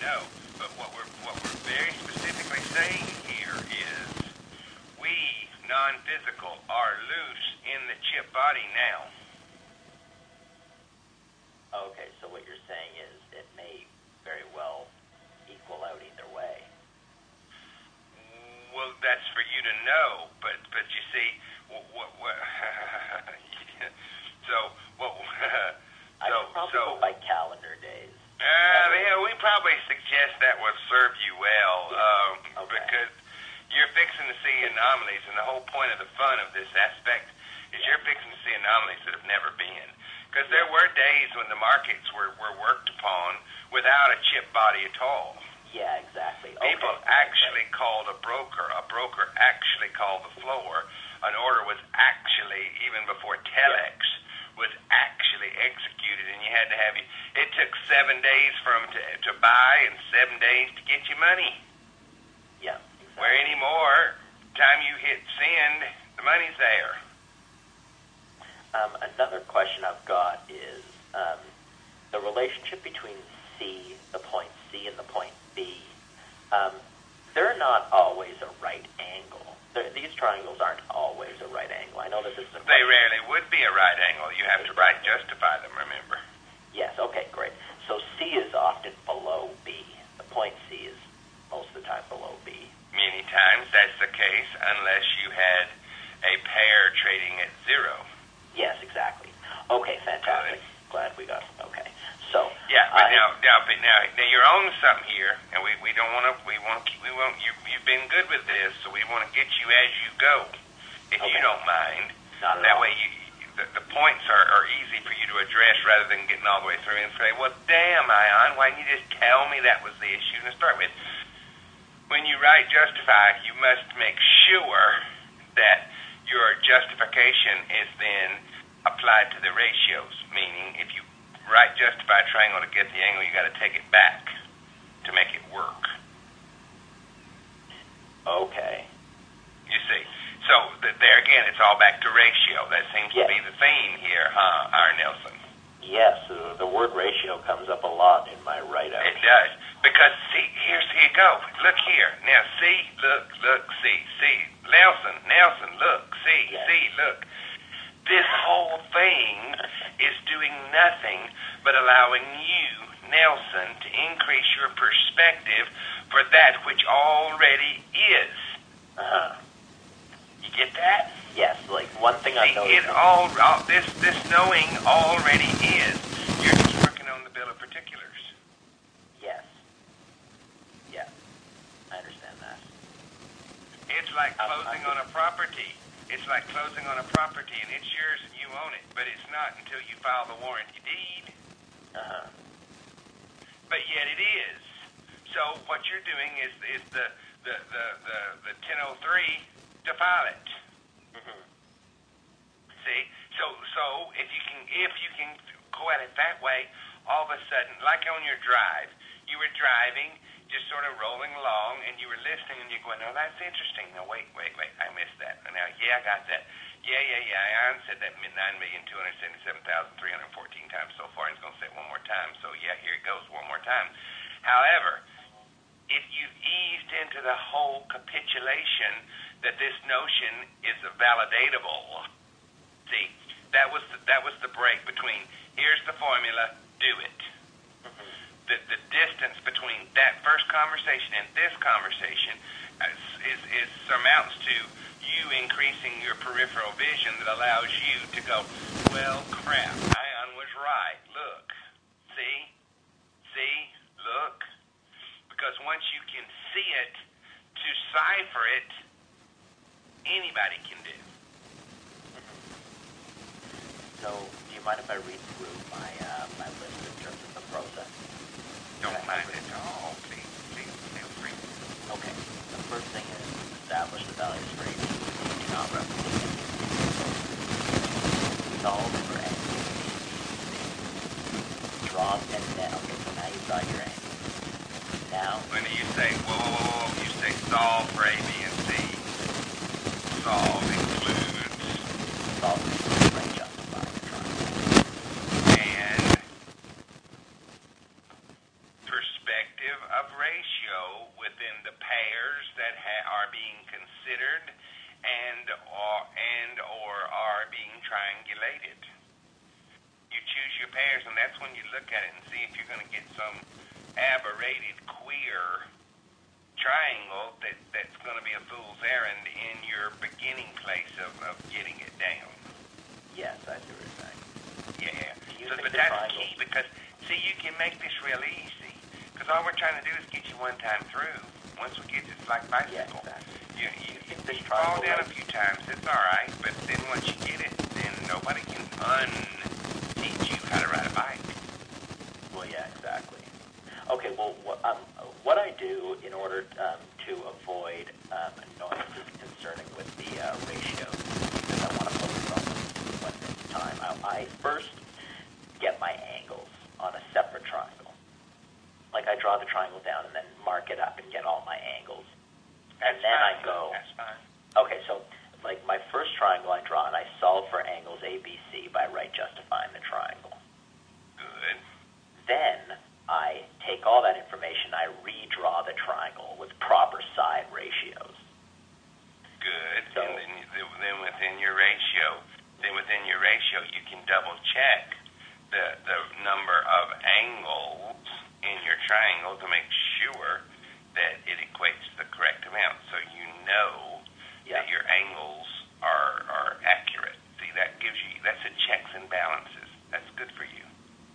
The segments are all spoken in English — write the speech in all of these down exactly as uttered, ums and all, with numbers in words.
know. But what we're what we're very specifically saying here is we non-physical are loose in the chip body now. Okay, so what you're saying is it may very well equal out either way. Well, that's for you to know, but but you see, what, what, what so what? I so should probably so. go by calendar days. Uh, yeah, we probably suggest that would serve you well, um, Okay. because you're fixing to see anomalies, and the whole point of the fun of this aspect is you're fixing to see anomalies that have never been. Because there were days when the markets were, were worked upon without a chip body at all. Yeah, exactly. People Okay. actually called a broker. A broker actually called the floor. An order was actually, even before Telex, was actually executed, and you had to have it. It took seven days for them to, to buy and seven days to get you money. Yeah, exactly. Where anymore, time you hit send, the money's there. Um, another question I've got is um, the relationship between C, the point C, and the point B. Um, they're not always a right angle. They're, these triangles aren't always a right angle. I know that this is a They rarely would be a right angle. You have to right justify them, remember. Yes, okay, great. So C is often below B. The point C is most of the time below B. Many times that's the case unless you had a pair trading at zero. Yes, exactly. Okay, fantastic. Glad we got okay. So yeah, but I, now, now, but now, now you're on something here, and we, we don't want to. We want we want you. You've been good with this, so we want to get you as you go, if okay. you don't mind. Not at that all. way, you, the, the points are, are easy for you to address rather than getting all the way through and say, "Well, damn, Ion, why didn't you just tell me that was the issue to start with?" When you write justify, you must make sure that your justification is then applied to the ratios, meaning if you write justify a triangle to get the angle, you got to take it back to make it work. Okay. You see, so th- there again, it's all back to ratio. That seems yes. to be the theme here, huh, R. Nelson? Yes, uh, the word ratio comes up a lot in my write-out. It does, because see, here's here you go. Look here. Now, see, look, look, see, see. Nelson, Nelson, look, see, yes. see, look. This whole thing is doing nothing but allowing you, Nelson, to increase your perspective for that which already is. Uh-huh. You get that? Yes, like one thing I See, noticed. it all, all this this knowing already is. You're just working on the bill of particulars. Yes. Yeah. I understand that. It's like I'm- closing I'm on a property. It's like closing on a property, and it's yours and you own it, but it's not until you file the warranty deed. Uh-huh. But yet it is. So what you're doing is is the the the the, the ten oh three to file it. Mm-hmm. See, so so if you can if you can go at it that way, all of a sudden, like on your drive, you were driving, just sort of rolling along, and you were listening, and you're going, "Oh, that's interesting." No, wait, wait, wait, I missed that. And now, yeah, I got that. Yeah, yeah, yeah. I said that nine million two hundred seventy-seven thousand three hundred fourteen times so far. He's going to say it one more time. So yeah, here it goes one more time. However, if you've eased into the whole capitulation that this notion is validatable, see, that was the, that was the break between here's the formula, do it. Mm-hmm. The the distance between that first conversation and this conversation is is, is surmounts to you increasing your peripheral vision that allows you to go, well, crap, Ion was right. Look, see, see, look. Because once you can see it, to cipher it, anybody can do. So, do you mind if I read through my uh, my list in terms of the process? Don't mind at all. Please, please, feel free. Okay. The first thing is establish the values for A B C. Do not replicate any of these. Solve for A, B, C. Draw and net. Okay, so now you've got your A. Now, When you say, whoa, whoa, whoa, whoa, you say solve for A, B, and C. Solve includes solve for right justify the triangle. and perspective. relative of ratio within the pairs that ha- are being considered and or, and or are being triangulated. You choose your pairs, and that's when you look at it and see if you're going to get some aberrated queer triangle that, that's going to be a fool's errand in your beginning place of, of getting it down. Yes, I see what you're saying. Yeah. You So, think but the that's triangle- key because, see, you can make this real easy. Because all we're trying to do is get you one time through. Once we get this like bicycle, Yeah, exactly. you, you, You think you this fall triangle down a right- few times, it's all right. But then once you get it, then nobody can un-teach you how to ride a bike. Well, yeah, exactly. Okay, well, what, um, what I do in order um, to avoid um, annoyances concerning with the uh, ratios, because I want to focus on one thing at a time, I, I first get my angles on a separate triangle. Like I draw the triangle down and then mark it up and get all my angles. And That's then fine. I go, That's fine. okay, so like my first triangle I draw, and I solve for angles A, B, C by right justifying the triangle. Good. Then I take all that information, I redraw the triangle with proper side ratios. Good. So- and then, you- then within your ratio, then within your ratio, you can double check the the number of angles in your triangle to make sure that it equates to the correct amount, so you know Yeah. that your angles are are accurate. See, that gives you that's a checks and balances. That's good for you.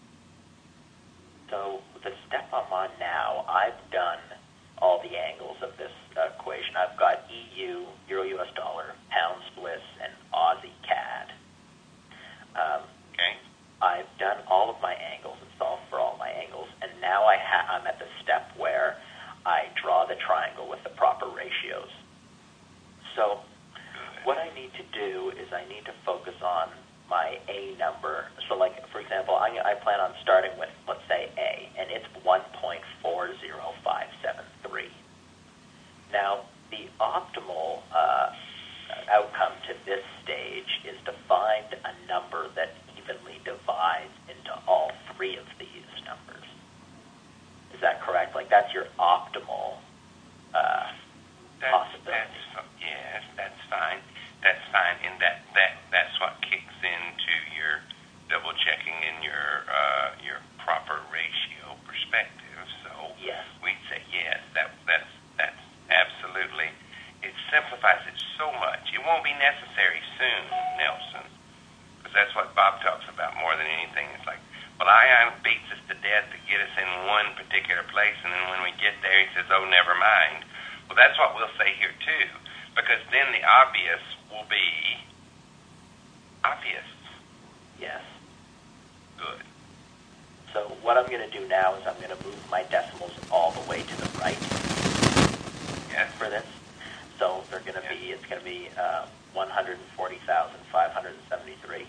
So the step I'm on now, I've done all the angles of this uh, equation. I've got E U, Euro U S dollar, pound spliss, and Aussie C A D. Um, Okay. I've done all of my angles and solved for all my angles, and now I ha- I'm at the step where I draw the triangle with the proper ratios. So what I need to do is I need to focus on my A number. So like, for example, I, I plan on starting with, let's say, A, and it's one point four zero five seven three. Now, the optimal uh, outcome to this stage is to find a number that evenly divides into all three of these numbers. Is that correct? Like, that's your optimal uh, That's, possibility. that's fi- yes, that's fine. That's fine, and that, that that's what kicks into your double checking in your uh, your proper ratio perspective. So Yes. we'd say yes. That that's that's absolutely. It simplifies it so much. It won't be necessary soon, Nelson, because that's what Bob talks about more than anything. It's like, well, Ion beats us to death to get us in one particular place, and then when we get there, he says, "Oh, never mind." Well, that's what we'll say here too, because then the obvious will be obvious. Yes. Good. So what I'm going to do now is I'm going to move my decimals all the way to the right Yes. for this. So they're going to Yes. be, it's going to be uh, one hundred forty thousand five hundred seventy-three.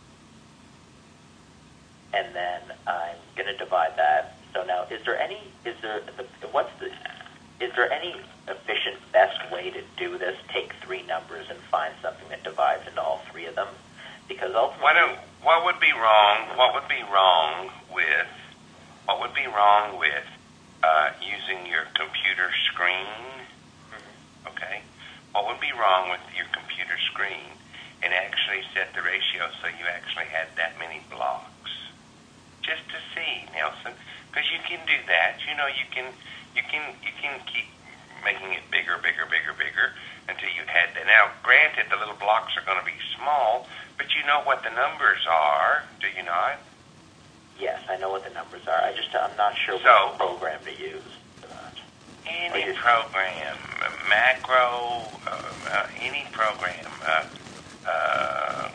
And then I'm going to divide that. So now, is there any, is there, the, what's the, is there any efficient, best way to do this? Take three numbers and find something that divides into all three of them? Because ultimately, What do, what would be wrong? What would be wrong with what would be wrong with uh, using your computer screen? Okay. What would be wrong with your computer screen and actually set the ratio so you actually had that many blocks? Just to see, Nelson, because you can do that. You know, you can you can you can keep making it bigger, bigger, bigger, bigger until you had that. Now, granted, the little blocks are going to be small, but you know what the numbers are, do you not? yes, I know what the numbers are. I just, I'm not sure So- what program to use for that. Any you- program, uh, macro, uh, uh, any program, uh, uh,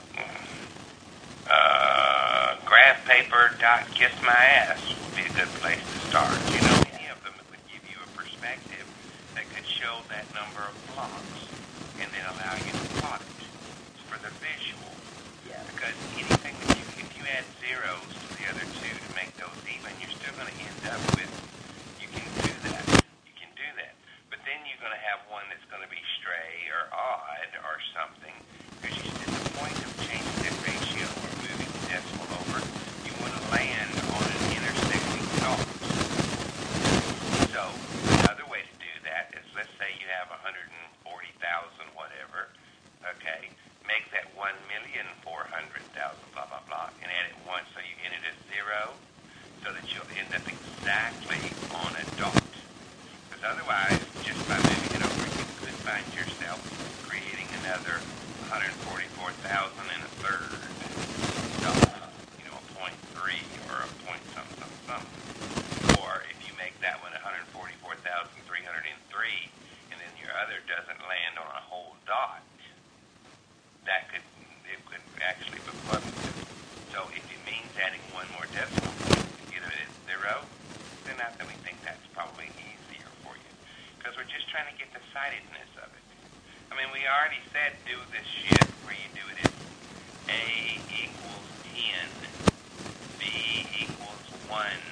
uh, graph paper dot kiss my ass would be a good place to start. You know, any of them would give you a perspective that could show that number of blocks and then allow you to plot it for the visual. Yes. Because anything that you, if you add zeros to the other two to make those even, you're still going to end up with, you can do that. You can do that. But then you're going to have one that's going to be stray or odd or something, because you at the point of changing that ratio or moving the decimal over, you want to land on an intersecting dot. on a dot. Because otherwise, just by moving it over, you could find yourself creating another one hundred forty-four thousand and a third dot, you know, a point three or a point something, something, something. Or if you make that one one hundred forty-four thousand three hundred three, and then your other doesn't land on a whole dot, that could, it could actually befuddle you. So if it means adding one more decimal point to get it at zero, then I really think that's probably easier for you. Because we're just trying to get the sightedness of it. I mean, we already said do this shit where you do it as A equals ten, B equals one,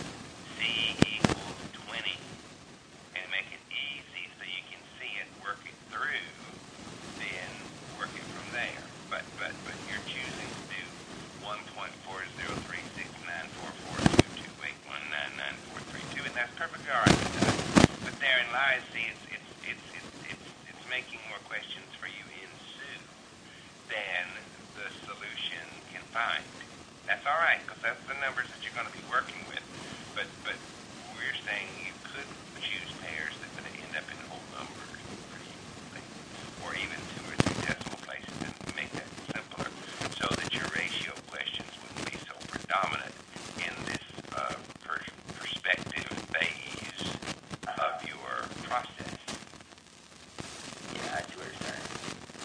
C equals twenty, and make it easy so you can see it, work it through, then work it from there. But but but you're choosing to do one point four zero three six nine four four two two eight one nine nine four three two, and that's perfectly all right with us. But therein lies, see, it's it's it's it's it's, it's making more questions for you ensue than the solution can find. That's all right, because that's the numbers that you're going to be working with. But but we're saying you could choose pairs that would end up in whole numbers pretty easily, or even two or three decimal places, and make that simpler so that your ratio questions wouldn't be so predominant in this uh, per- perspective phase of your process. Yeah, I see what you're saying.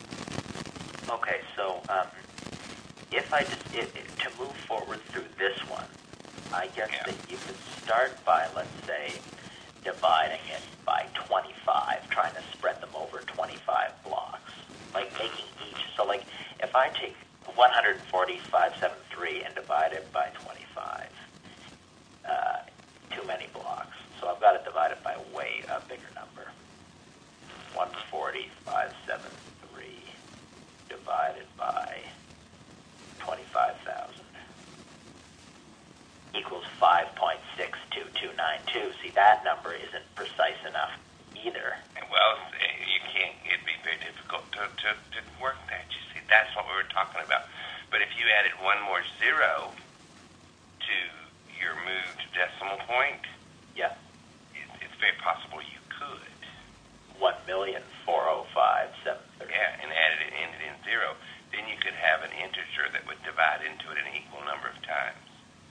Okay, so um, if I just it, it, to move forward through this one, I guess Yeah. that you could start by, let's say, dividing it by twenty-five, trying to spread them over twenty-five blocks, like making each. So, like, if I take one hundred forty-five seventy-three and divide it by twenty-five, uh, too many blocks. So I've got to divide it by way a bigger number. one hundred forty-five seventy-three divided by twenty-five thousand equals five point six two two nine two. See, that number isn't precise enough either. Well, you can't, it'd be very difficult to, to, to work that. You see, that's what we were talking about. But if you added one more zero to your moved decimal point, Yeah. it, it's very possible you could. one million four hundred five thousand seven hundred thirty. Yeah, and added it, ended in zero. Then you could have an integer that would divide into it an equal number of times.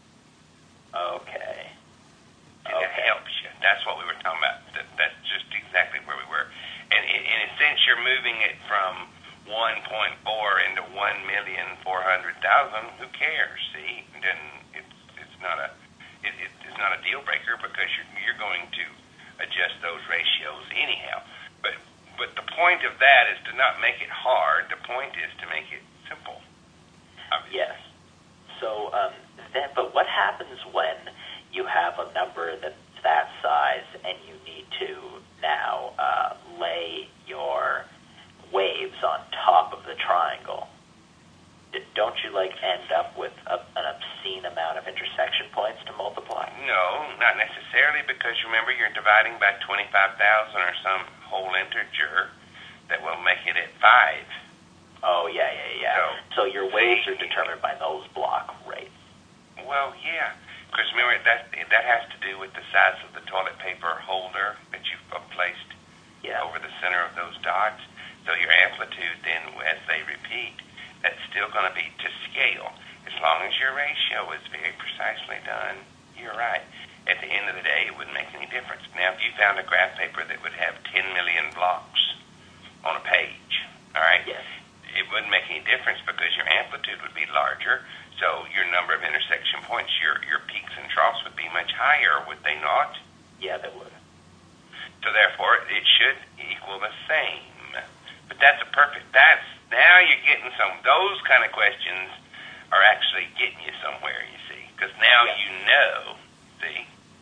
Okay. See, that Okay. helps you. That's what we were talking about. That, that's just exactly where we were. And in, in a sense, you're moving it from one point four into one million four hundred thousand. Who cares? See, then it's it's not a it, it, it's not a deal breaker because you're you're going to adjust those ratios anyhow. But but the point of that is to not make it hard. The point is to make it simple. Obviously. Yes. So um, then, but what happens when you have a number that's that size and you need to now uh, lay your waves on top of the triangle? D- Don't you like end up with a, an obscene amount of intersection points to multiply? No, not necessarily, because remember you're dividing by twenty-five thousand or some whole integer that will make it at five. Oh yeah, yeah, yeah. So, So your waves are determined by those block rates. Well, yeah, because remember that that has to do with the size of the toilet paper holder that you've placed Yeah. over the center of those dots. So your amplitude then, as they repeat, that's still going to be to scale. As long as your ratio is very precisely done, you're right. At the end of the day, it wouldn't make any difference. Now, if you found a graph paper that would have ten million blocks on a page, all right? Yes. It wouldn't make any difference because your amplitude would be larger, so your number of intersection points, your your peaks and troughs would be much higher, would they not? Yeah, they would. So therefore, it should equal the same. But that's a perfect, that's, now you're getting some, those kind of questions are actually getting you somewhere, you see, because now Yeah. you know, see?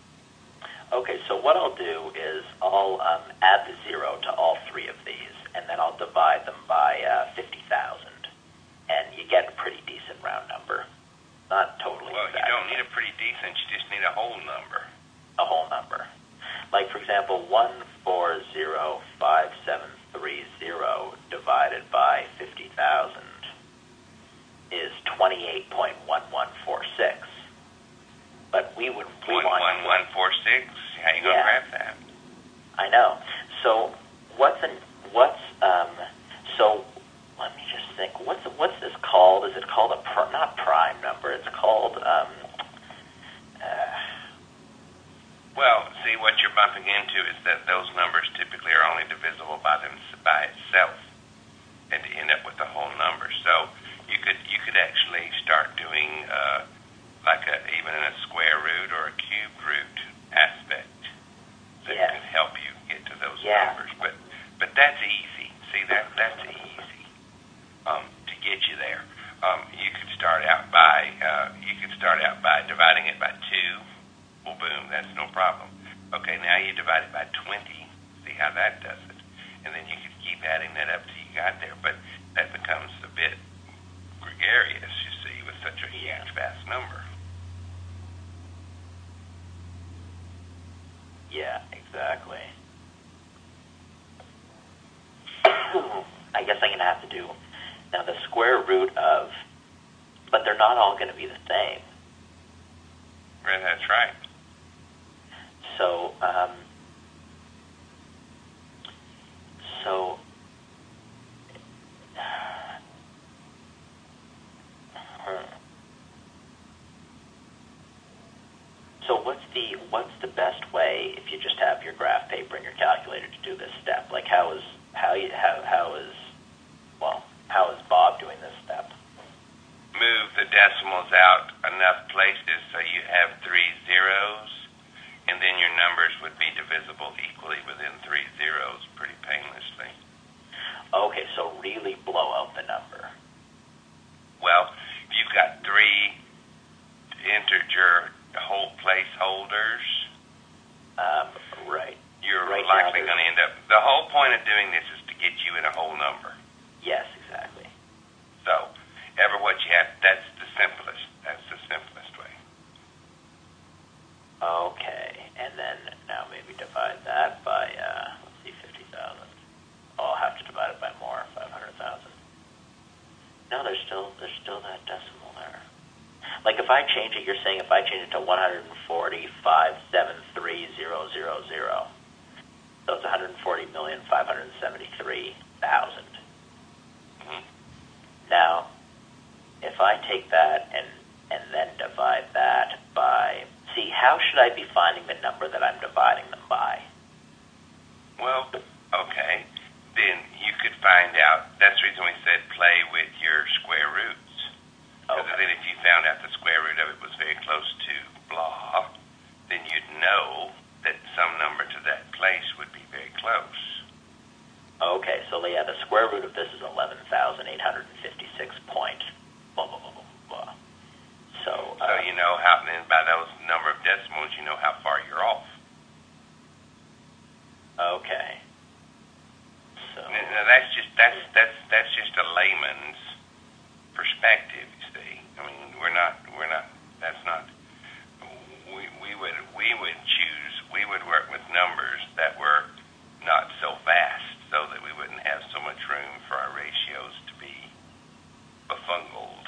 Okay, so what I'll do is I'll um, add the zero to all three of these, and then I'll divide them by uh, fifty thousand, and you get a pretty decent round number. Not totally Well, exact. you don't need a pretty decent, you just need a whole number. A whole number. Like, for example, one four zero five seven three zero divided by fifty thousand is twenty-eight point one one four six. but we would we one want one one four six. How you gonna Yeah. grab that? I know. So what's an what's um so let me just think. What's what's this called? Is it called a pr- not prime number? It's called um. Uh, Well, see, what you're bumping into is that those numbers typically are only divisible by them by itself, and to end up with the whole number. So you could you could actually start doing uh, like a even in a square root or a cube root aspect that Yes. can help you get to those Yeah. numbers. But but that's easy. See, that that's easy um, to get you there. Um, you could start out by uh, you could start out by dividing it by two. Well, boom, that's no problem. Okay, now you divide it by twenty. See how that does it. And then you could keep adding that up till you got there. But that becomes a bit gregarious, you see, with such a huge, vast number. yeah, exactly. I guess I'm gonna have to do now the square root of, but they're not all going to be the same. Right, that's right. So, um, so, hmm. so what's the what's the best way if you just have your graph paper and your calculator to do this step? Like how is how you how how is well how is Bob doing this step? Move the decimals out enough places so you have three zeros, and then your numbers would be divisible equally within three zeros pretty painlessly. Okay, so really blow out the number. Well, if you've got three integer whole placeholders, Um, right. you're Right now likely there's- going to end up... The whole point of doing this is to get you in a whole number. Yes, exactly. So, ever what you have, that's the simplest. That's the simplest way. Okay, and then now maybe divide that by, uh, let's see, fifty thousand. Oh, I'll have to divide it by more, five hundred thousand. No, there's still there's still that decimal there. Like if I change it, you're saying if I change it to one hundred forty-five seven three zero zero zero, so it's one hundred forty million five hundred seventy-three thousand. Mm-hmm. Now, if I take that and and then divide that by, see, how should I be finding the number that I'm dividing them by? Well, okay. Then you could find out... That's the reason we said play with your square roots. Because Okay. then if you found out the square root of it was very close to blah, then you'd know that some number to that place would be very close. Okay, so yeah, the square root of this is eleven thousand eight hundred fifty-six point blah, blah, blah, blah, blah. So, So uh, you know how, and by those number of decimals, you know how far you're off. okay. So, Now that's just that's that's that's just a layman's perspective. You see, I mean, we're not we're not. That's not. We we would we would choose. We would work with numbers that were not so vast, so that we wouldn't have so much room for our ratios to be befungled.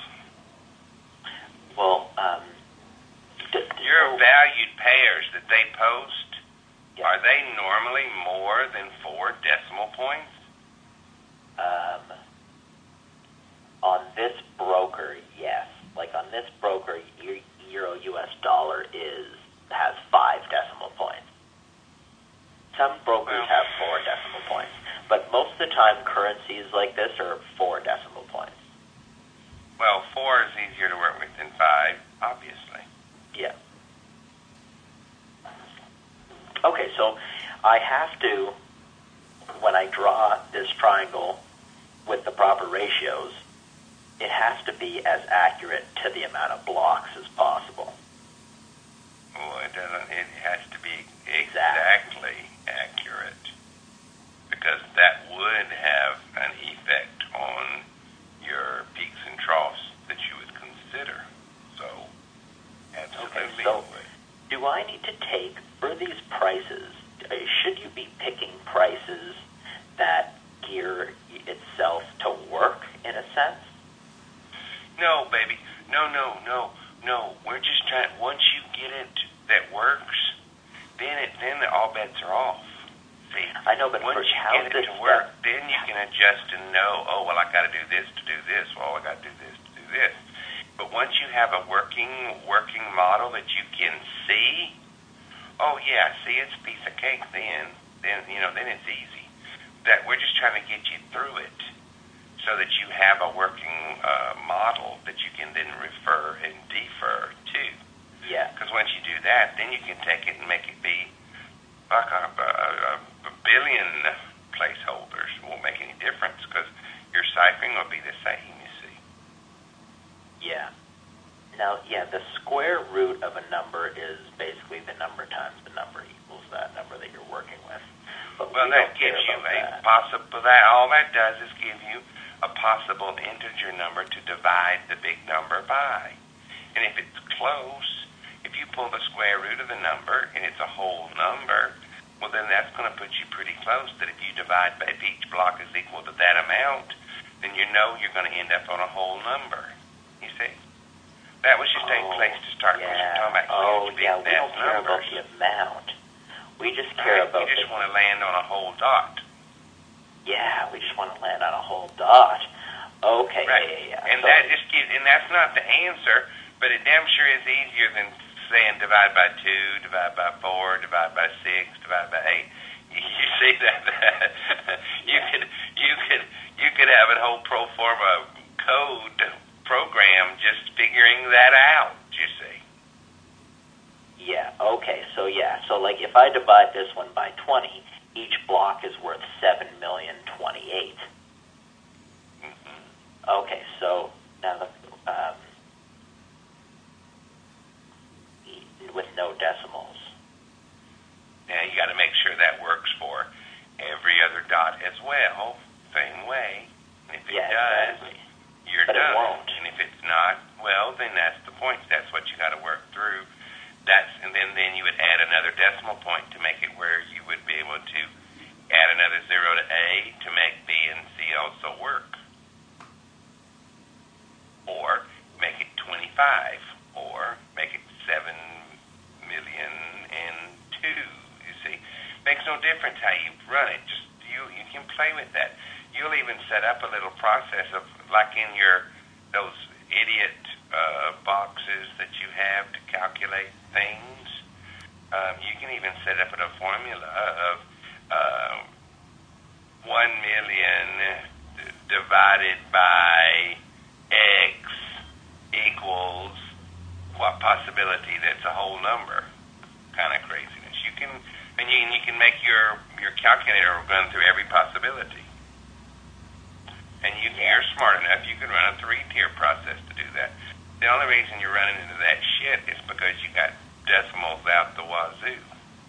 well, um, d- d- Your so- valued pairs that they post, Yeah. are they normally more than four decimal points? Um, on this broker, yes. Like on this broker, eu- euro U S dollar is has five decimal points. Some brokers Well- have four decimal points, but most of the time, currencies like this are four decimal points. Well, four is easier to work with than five, obviously. Yeah. Okay, so I have to, when I draw this triangle with the proper ratios, it has to be as accurate to the amount of blocks as possible. Well, it doesn't. It has to be Exact. exactly accurate, because that would have an effect on your peaks and troughs that you would consider. So, absolutely. Okay, so- would. Do I need to take, for these prices, uh, should you be picking prices that gear itself to work, in a sense? No, baby. No, no, no, no. We're just trying. Once you get it that works, then it then all bets are off. See, I know, but once for you how get it this to work, stuff- then you can adjust and know, oh, well, I got to do this to do this. Well, I got to do this to do this. But once you have a working working model that you can see, oh yeah, see, it's a piece of cake. Then, then you know, then it's easy. That we're just trying to get you through it, so that you have a working uh, model that you can then refer and defer to. Yeah. Because once you do that, then you can take it and make it be like a, a, a billion placeholders. It won't make any difference because your ciphering will be the same, you see. Yeah. Now, yeah, the square root of a number is basically the number times the number equals that number that you're working with. But Well, we that don't care gives you about a that. possible, that, all that does is give you a possible integer number to divide the big number by. And if it's close, if you pull the square root of the number and it's a whole number, well, then that's going to put you pretty close that if you divide by if each block is equal to that amount, then you know you're going to end up on a whole number. You see? That was just a Oh, place to start when you're yeah. talking about Oh, huge, big, yeah, we vast don't care about numbers. the amount. We just care Right, about you just the... want to land on a whole dot. Yeah, we just want to land on a whole dot. Okay, Right. yeah, yeah, yeah. And So- that just gives, and that's not the answer, but it damn sure is easier than saying divide by two, divide by four, divide by six, divide by eight. You see that, that you Yeah. could you could you could have a whole pro forma code program just figuring that out. You see. Yeah, okay, so yeah, so like if I divide this one by twenty, each block is worth seven million twenty-eight. Mm-hmm. Okay, so now the, um, with no decimals. Now you got to make sure that works for every other dot as well, same way. And if it Yeah, does, exactly. you're But it done. won't. And if it's not, well, then that's the point. That's what you got to work through. That's and then then you would add another decimal point to make it where you would be able to add another zero to A to make B and C also work, or make it twenty-five, or make it seven million and two. You see, makes no difference how you run it. Just you you can play with that. You'll even set up a little process of like in your those idiot uh, boxes that you have to calculate things. Um, you can even set up a formula of uh, one million d- divided by X equals what possibility that's a whole number. Kind of craziness. You can and you, and you can make your your calculator run through every possibility. And you, you're smart enough, you can run a three-tier process to do that. The only reason you're running into that shit is because you got decimals out the wazoo.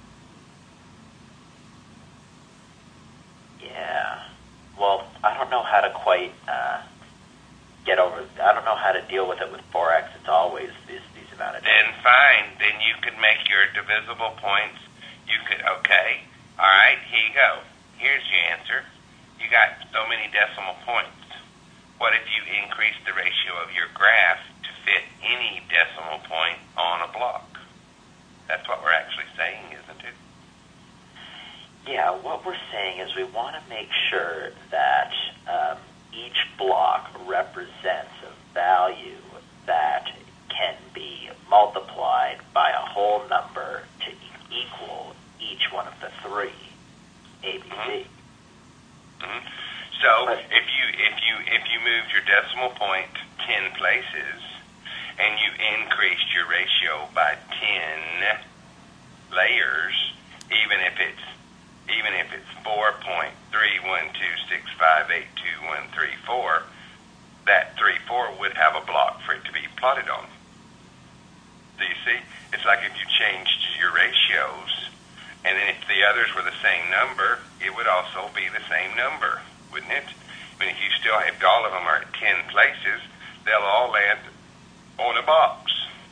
Yeah. Well, I don't know how to quite uh, get over. I don't know how to deal with it with Forex. It's always these these amount of. Then fine, then you could make your divisible points. You could, okay, all right, here you go. Here's your answer. You got so many decimal points. What if you increase the ratio of your graph to fit any decimal point on a block? That's what we're actually saying, isn't it? Yeah, what we're saying is we want to make sure that um, each block represents a value that can be multiplied by a whole number to equal each one of the three A B C. Mm-hmm. Mm-hmm. So But- if you if you if you moved your decimal point ten places and you increased your ratio by ten layers, even if it's even if it's four point three one two six five eight two one three four, that three four would have a block for it to be plotted on. Do you see? It's like if you changed your ratios, and then if the others were the same number, it would also be the same number, wouldn't it? I mean, if you still have all of them are at ten places, they'll all land on a box.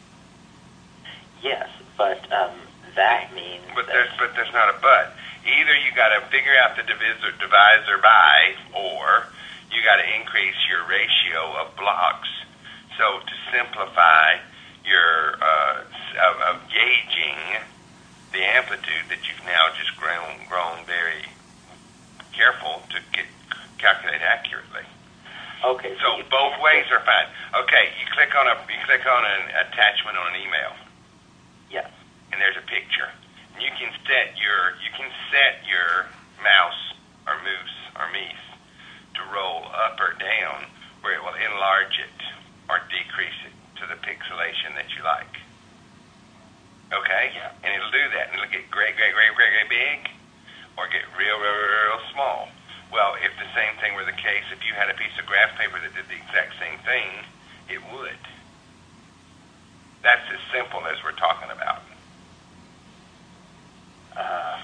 Yes, but um, that means But that there's but there's not a but. Either you got to figure out the divisor divisor by, or you got to increase your ratio of blocks. So to simplify, your uh, of, of gauging the amplitude that you've now just grown grown very careful to get calculate accurately. Okay. So, so both ways are fine. Okay, you click on a you click on an attachment on an email. Yes. And there's a picture. And you can set your you can set your mouse or moose or meese to roll up or down where it will enlarge it or decrease it to the pixelation that you like. Okay? Yeah. And it'll do that. And it'll get great, great, great, great, great big or get real, real, real, real small. Well, if the same thing were the case, if you had a piece of graph paper that did the exact same thing, it would. That's as simple as we're talking about. Uh,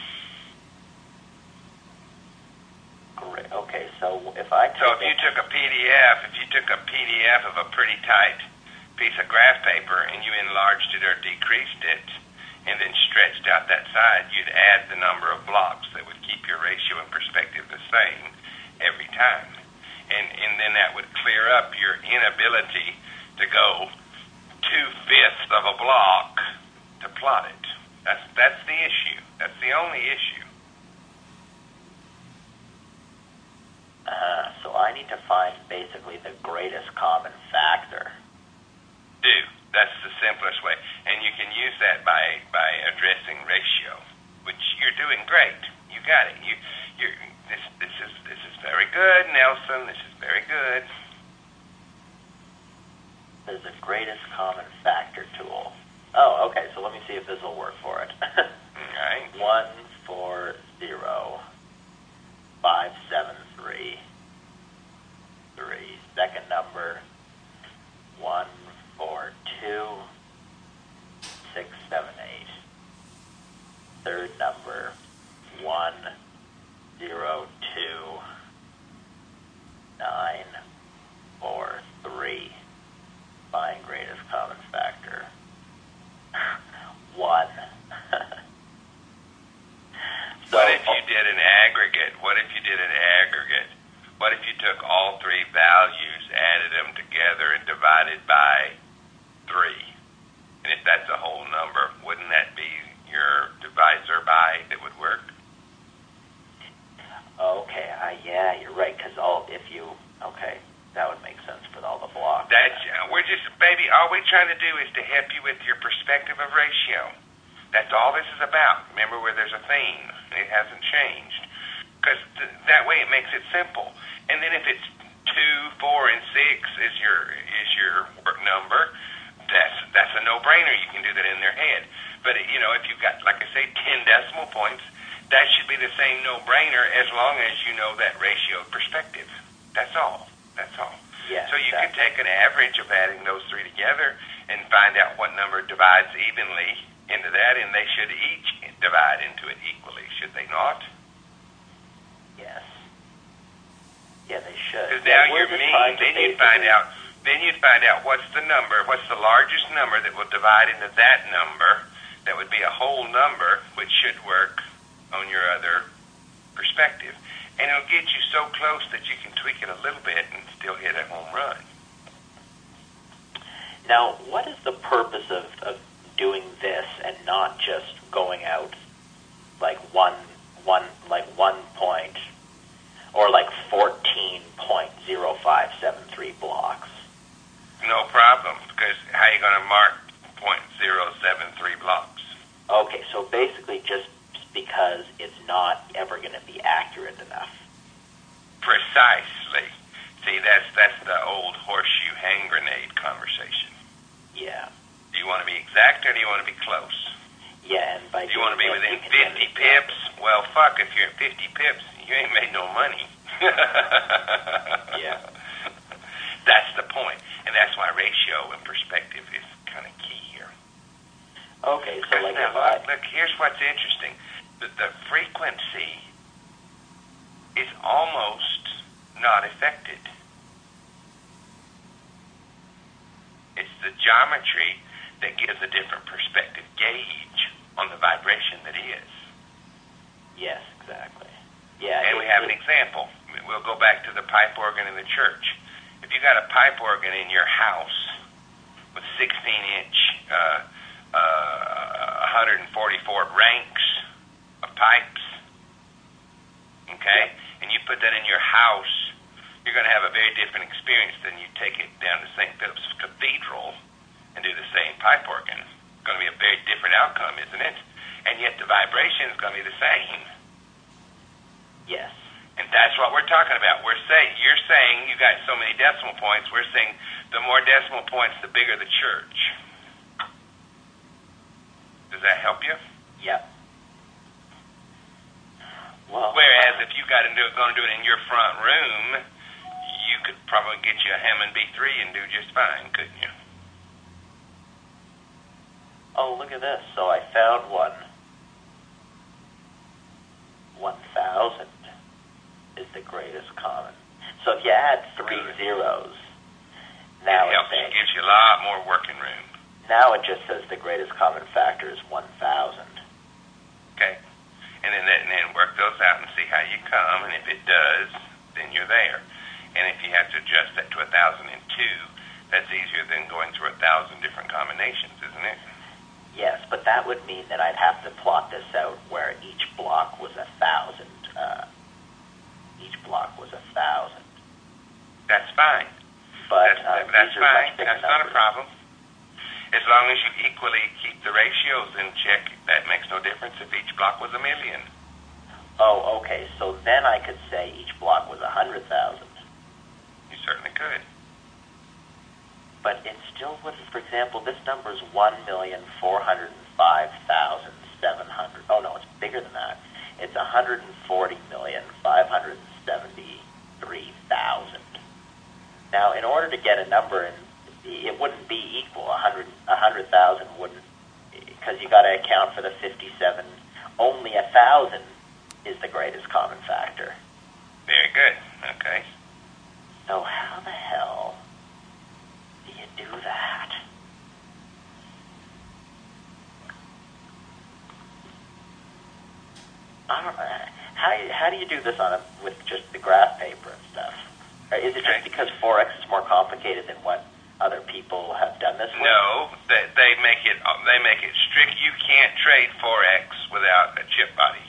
great. Okay, so if I take so if you took a P D F, if you took a P D F of a pretty tight piece of graph paper and you enlarged it or decreased it, and then stretched out that side, you'd add the number of blocks that would keep your ratio and perspective the same every time, and and then that would clear up your inability to go two fifths of a block to plot it. That's that's the issue. That's the only issue. Uh, so I need to find basically the greatest common factor. Do. That's the simplest way. And you can use that by, by addressing ratio, which you're doing great. You got it. You you're this this is this is very good, Nelson. This is very good. There's a greatest common factor tool. Oh, okay, so let me see if this will work for it. Alright. One, four, zero, five, seven, three, three. Second number, one, four, two, six, seven, eight. Third number, one, zero, two, nine, four, three. Find greatest common factor. One. So, what if you did an aggregate? What if you did an aggregate? What if you took all three values, added them together, and divided by three? And if that's a whole number, wouldn't that be your divisor by that would work? Okay, uh, yeah, you're right, because all, if you, okay, that would make sense for all the blocks. That's, uh, we're just, baby, all we're trying to do is to help you with your perspective of ratio. That's all this is about. Remember where there's a theme. It hasn't changed. Because th- that way it makes it simple. And then if it's two, four, and six is your is your work number, that's that's a no-brainer. You can do that in their head. But, you know, if you've got, like I say, ten decimal points, that should be the same no-brainer as long as you know that ratio of perspective. That's all. That's all. Yeah, so you exactly. can take an average of adding those three together and find out what number divides evenly into that, and they should each divide into it equally, should they not? Yes. Yeah, they should. Because yeah, now you're mean, then you'd find out, then you'd find out what's the number, what's the largest number that will divide into that number, that would be a whole number, which should work on your other perspective. And it'll get you so close that you can tweak it a little bit and still hit a home run. Now, what is the purpose of, of doing this and not just going out like one, one, like one point or like fourteen point zero five seven three blocks? No problem, because how are you going to mark point zero seven three blocks? Okay, so basically just because it's not ever going to be accurate enough. Precisely. See, that's that's the old horseshoe hand grenade conversation. Yeah. Do you want to be exact or do you want to be close? Yeah, and by do you want to be this, within you can fifty pips? Well, fuck, if you're at fifty pips, you ain't made no money. Yeah. That's the point. And that's why ratio and perspective is kind of key here. Okay, so like now, if I... look, look, here's what's interesting. The, the frequency is almost not affected. It's the geometry that gives a different perspective gauge on the vibration that is. Yes, exactly. Yeah. And we have an example. We'll go back to the pipe organ in the church. If you got a pipe organ in your house with sixteen-inch, uh, uh, one hundred forty-four ranks of pipes, okay? And you put that in your house, you're going to have a very different experience than you take it down to Saint Philip's Cathedral and do the same pipe organ. It's going to be a very different outcome, isn't it? And yet the vibration is going to be the same. Yes. And that's what we're talking about. We're saying, you're saying you got so many decimal points. We're saying the more decimal points, the bigger the church. Does that help you? Yep. Well, whereas if you got to do it, going to do it in your front room, you could probably get you a Hammond B three and do just fine, couldn't you? Oh, look at this. So I found one. one thousand is the greatest common. So if you add three Good. zeros, now it helps. Saying, It gives you a lot more working room. Now it just says the greatest common factor is one thousand. Okay. And then, that, and then work those out and see how you come, and if it does, then you're there. And if you have to adjust that to one thousand two, that's easier than going through one thousand different combinations, isn't it? Yes, but that would mean that I'd have to plot this out where each block was a thousand. Uh, each block was a thousand. That's fine. But that's, uh, that's fine. That's numbers. not a problem. As long as you equally keep the ratios in check, that makes no difference if each block was a million. Oh, okay. So then I could say each block was a hundred thousand. You certainly could. But it still would, for example, this number is one million four hundred five thousand seven hundred. Oh no, it's bigger than that. It's one hundred forty million five hundred seventy-three thousand. Now, in order to get a number in, it wouldn't be equal. A hundred, a hundred thousand wouldn't, because you got to account for the fifty-seven. Only a thousand is the greatest common factor. Very good. Okay. So how the hell do you do that? I don't know. How how do you do this on a, with just the graph paper and stuff? Or is it just because Forex is more complicated than what other people have done this with? No, they, they make it they make it strict. You can't trade Forex without a chip body.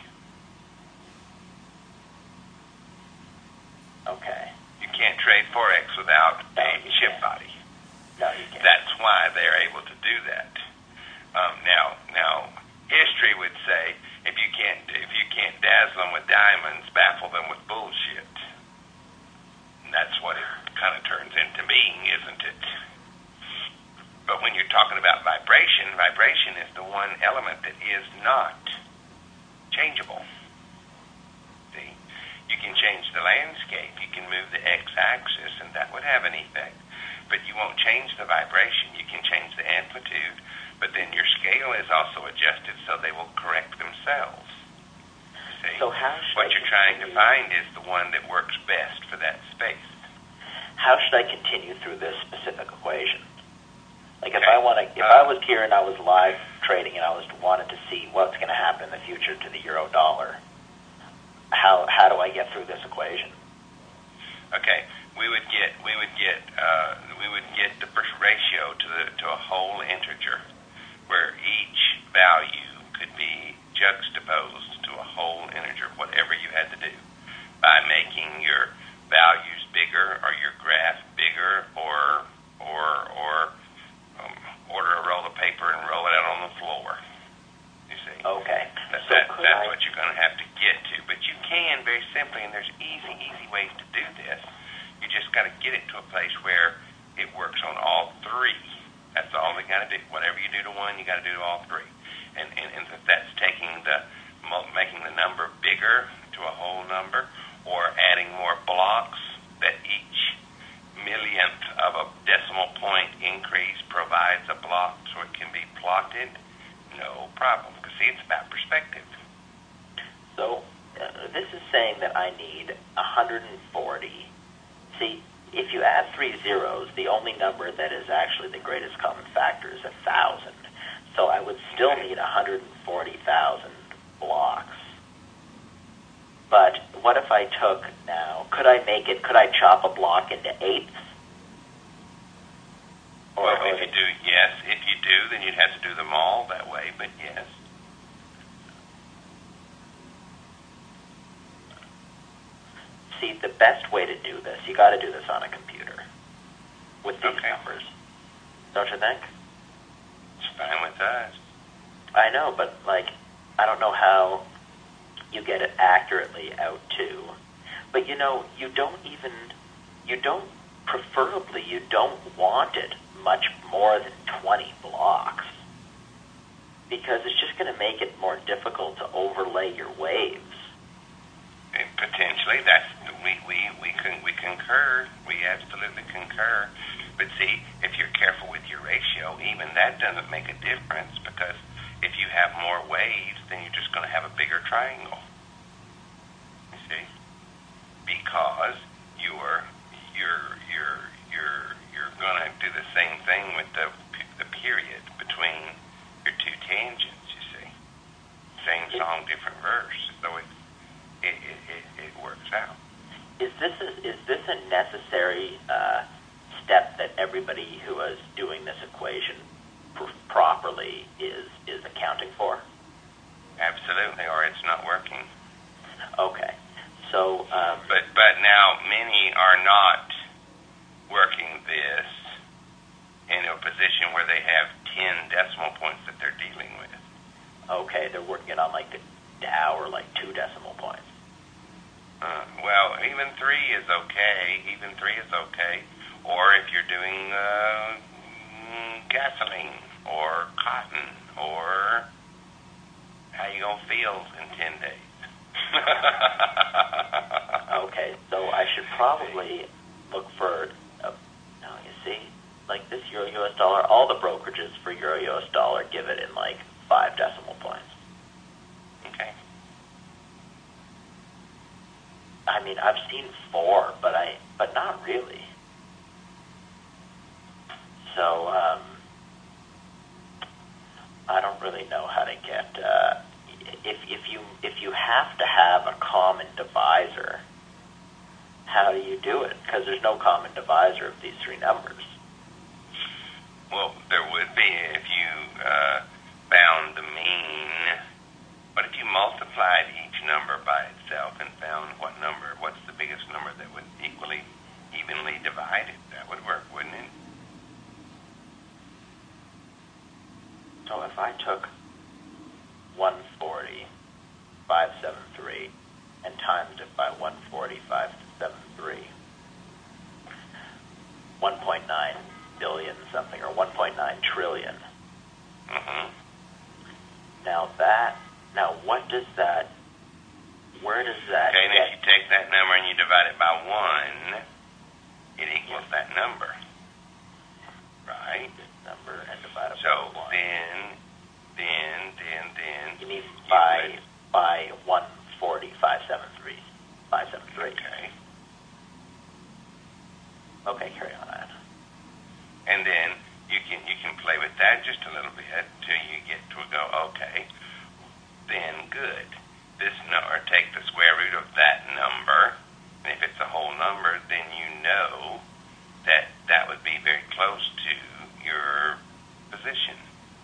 Okay. You can't trade Forex without no, a chip can't. body. No, you can't. That's why they're able to do that. Um, now, now, history would say if you can't if you can't dazzle them with diamonds, baffle them with bullshit. And that's what it kind of turns into being, isn't it? But when you're talking about vibration, vibration is the one element that is not changeable. See, you can change the landscape, you can move the x-axis, and that would have an effect. But you won't change the vibration. You can change the amplitude, but then your scale is also adjusted so they will correct themselves. See? So how should what I you're trying to continue? find is the one that works best for that space. How should I continue through this specific equation? Like if Okay. I want to, if Uh, I was here and I was live trading and I was wanted to see what's going to happen in the future to the euro dollar, how how do I get through this equation? Okay, we would get we would get uh, we would get the ratio to the to a whole integer, where each value could be juxtaposed to a whole integer, whatever you had to do, by making your values bigger or your graph bigger, or or or um, order a roll of paper and roll it out on the floor. You see? Okay. That, So that, could that's I- what you're going to have to get to. But you can very simply, and there's easy, easy ways to do this. You just got to get it to a place where it works on all three. That's all they got to do. Whatever you do to one, you got to do to all three. And, and, and if that's taking the, making the number bigger to a whole number, or adding more blocks, that each millionth of a decimal point increase provides a block so it can be plotted, no problem. Because see, it's about perspective. So uh, this is saying that I need one hundred forty. See, if you add three zeros, the only number that is actually the greatest common factor is one thousand. So I would still need one hundred forty thousand blocks. But what if I took now, could I make it, could I chop a block into eighths? Or Or, well, or if you do, yes. If you do, then you'd have to do them all that way, but yes. See, the best way to do this, you got to do this on a computer with these Okay. numbers. Don't you think? It's fine with us. I know, but, like, I don't know how you get it accurately out, too. But, you know, you don't even, you don't, preferably, you don't want it much more than twenty blocks. Because it's just going to make it more difficult to overlay your waves. And potentially, that's we we we can we concur. We absolutely concur. But see, if you're careful with your ratio, even that doesn't make a difference, because if you have more waves, then you're just going to have a bigger triangle. You see, because you're you're you're you're you're going to do the same thing with the the period between your two tangents. You see, same song, different verse. So it it it, it, it works out. Is this a, is this a necessary uh, step that everybody who is doing this equation pr- properly is is accounting for? Absolutely, or it's not working. Okay, so um, But but now many are not working this in a position where they have ten decimal points that they're dealing with. okay, they're working it on like the Dow or like two decimal points. Uh, well, even three is okay. Even three is okay. Or if you're doing uh, mm, gasoline or cotton, or how you gonna feel in ten days. Okay, so I should probably look for, uh, no, you see, like this Euro U S dollar, all the brokerages for Euro U S dollar give it in like five decimal points. Okay. I mean, I've seen four, but I, but not really. So, um, I don't really know how to get, uh, if, if you, if you have to have a common divisor, how do you do it? Because there's no common divisor of these three numbers. Well, there would be if you uh, found the mean. But if you multiplied each number by itself and found what number, what's the biggest number that would equally, evenly divide it, that would work, wouldn't it? So if I took one forty, five seventy-three and times it by one forty, five seventy-three, one point nine billion something, or one point nine trillion. Mm-hmm. Now that, now what does that, where does that Okay, and get? if you take that number and you divide it by one, it equals that number, right? This number and divide it So by one. then, then, then, then, You need you by, would- by one forty, five seventy-three, five seventy-three. okay. Okay, carry on that. And then you can you can play with that just a little bit till you get to go, okay, then good. This number, take the square root of that number, and if it's a whole number, then you know that that would be very close to your position.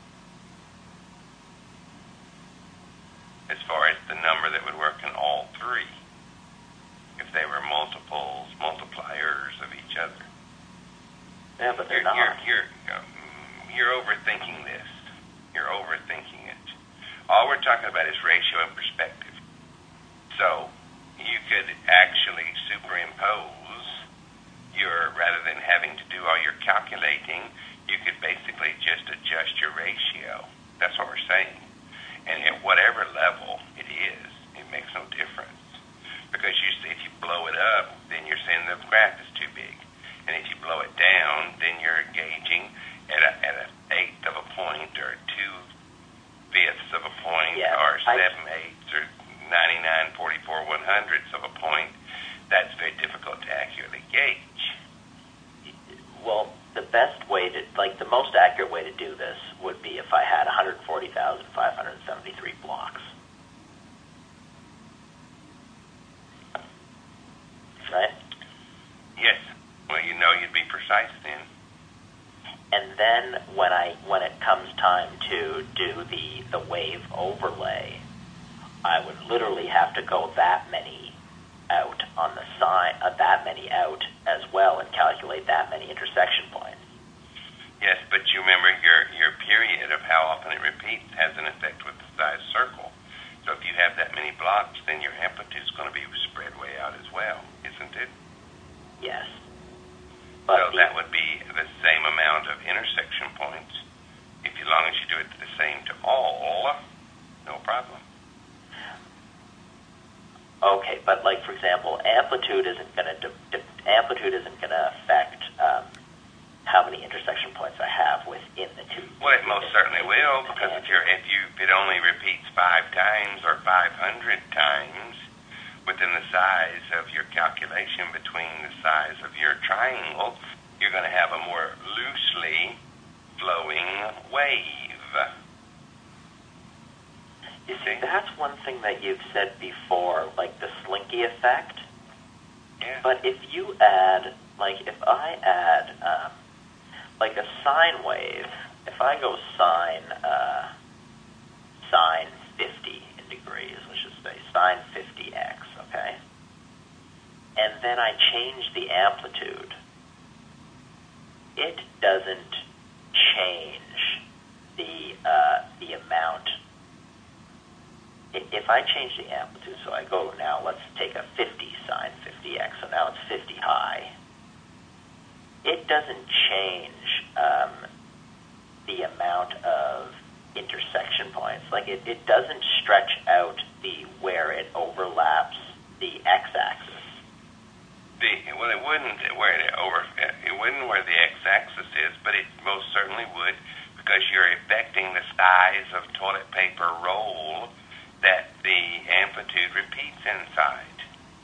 As far as the number that would work in all three, if they were multiples, multipliers of each other. Yeah, but they're You're, you're, not. you're, um, you're overthinking this. You're overthinking it. All we're talking about is ratio and perspective. So you could actually superimpose your, rather than having to do all your calculating, you could basically just adjust your ratio. That's what we're saying. And at whatever level it is, it makes no difference. Because you see, if you blow it up, then you're saying the graph is too big. And if you blow it down, then you're gauging at a, at an eighth of a point, or two fifths of a point, Yeah, or I- seven eighths, or ninety-nine, forty-four, one hundredths of a point. That's very difficult to accurately gauge. Well, the best way to, like the most accurate way to do this would be if I had one hundred forty thousand five hundred seventy-three blocks. Right? Yes. Well, you know you'd be precise then. And then when I when it comes time to do the, the wave overlay, I would literally have to go that many out on the sine, uh, that many out as well, and calculate that many intersection points. Yes, but you remember your, your period of how often it repeats has an effect with the size circle. So if you have that many blocks, then your amplitude is going to be spread way out as well, isn't it? Yes. So But the, that would be the same amount of intersection points. If as long as you do it the same to all, no problem. Okay, but like for example, amplitude isn't going to de- de- amplitude isn't going to affect um, how many intersection points I have within the two. Well, it most certainly will, because if you're if you if it only repeats five times or five hundred times within the size of your calculation between the size of your triangle, you're going to have a more loosely flowing wave. You see, that's one thing that you've said before, like the slinky effect. Yeah. But if you add, like if I add, um, like a sine wave, if I go sine, uh, sine fifty in degrees, let's just say sine fifty x, okay? And then I change the amplitude, it doesn't change the, uh, the amount. If I change the amplitude, so I go now, let's take a fifty sine fifty x, so now it's fifty high. It doesn't change um, the amount of intersection points. Like it, it doesn't stretch out the where it overlaps the x-axis. The, well, it wouldn't where it over it wouldn't where the x-axis is, but it most certainly would, because you're affecting the size of toilet paper roll that the amplitude repeats inside.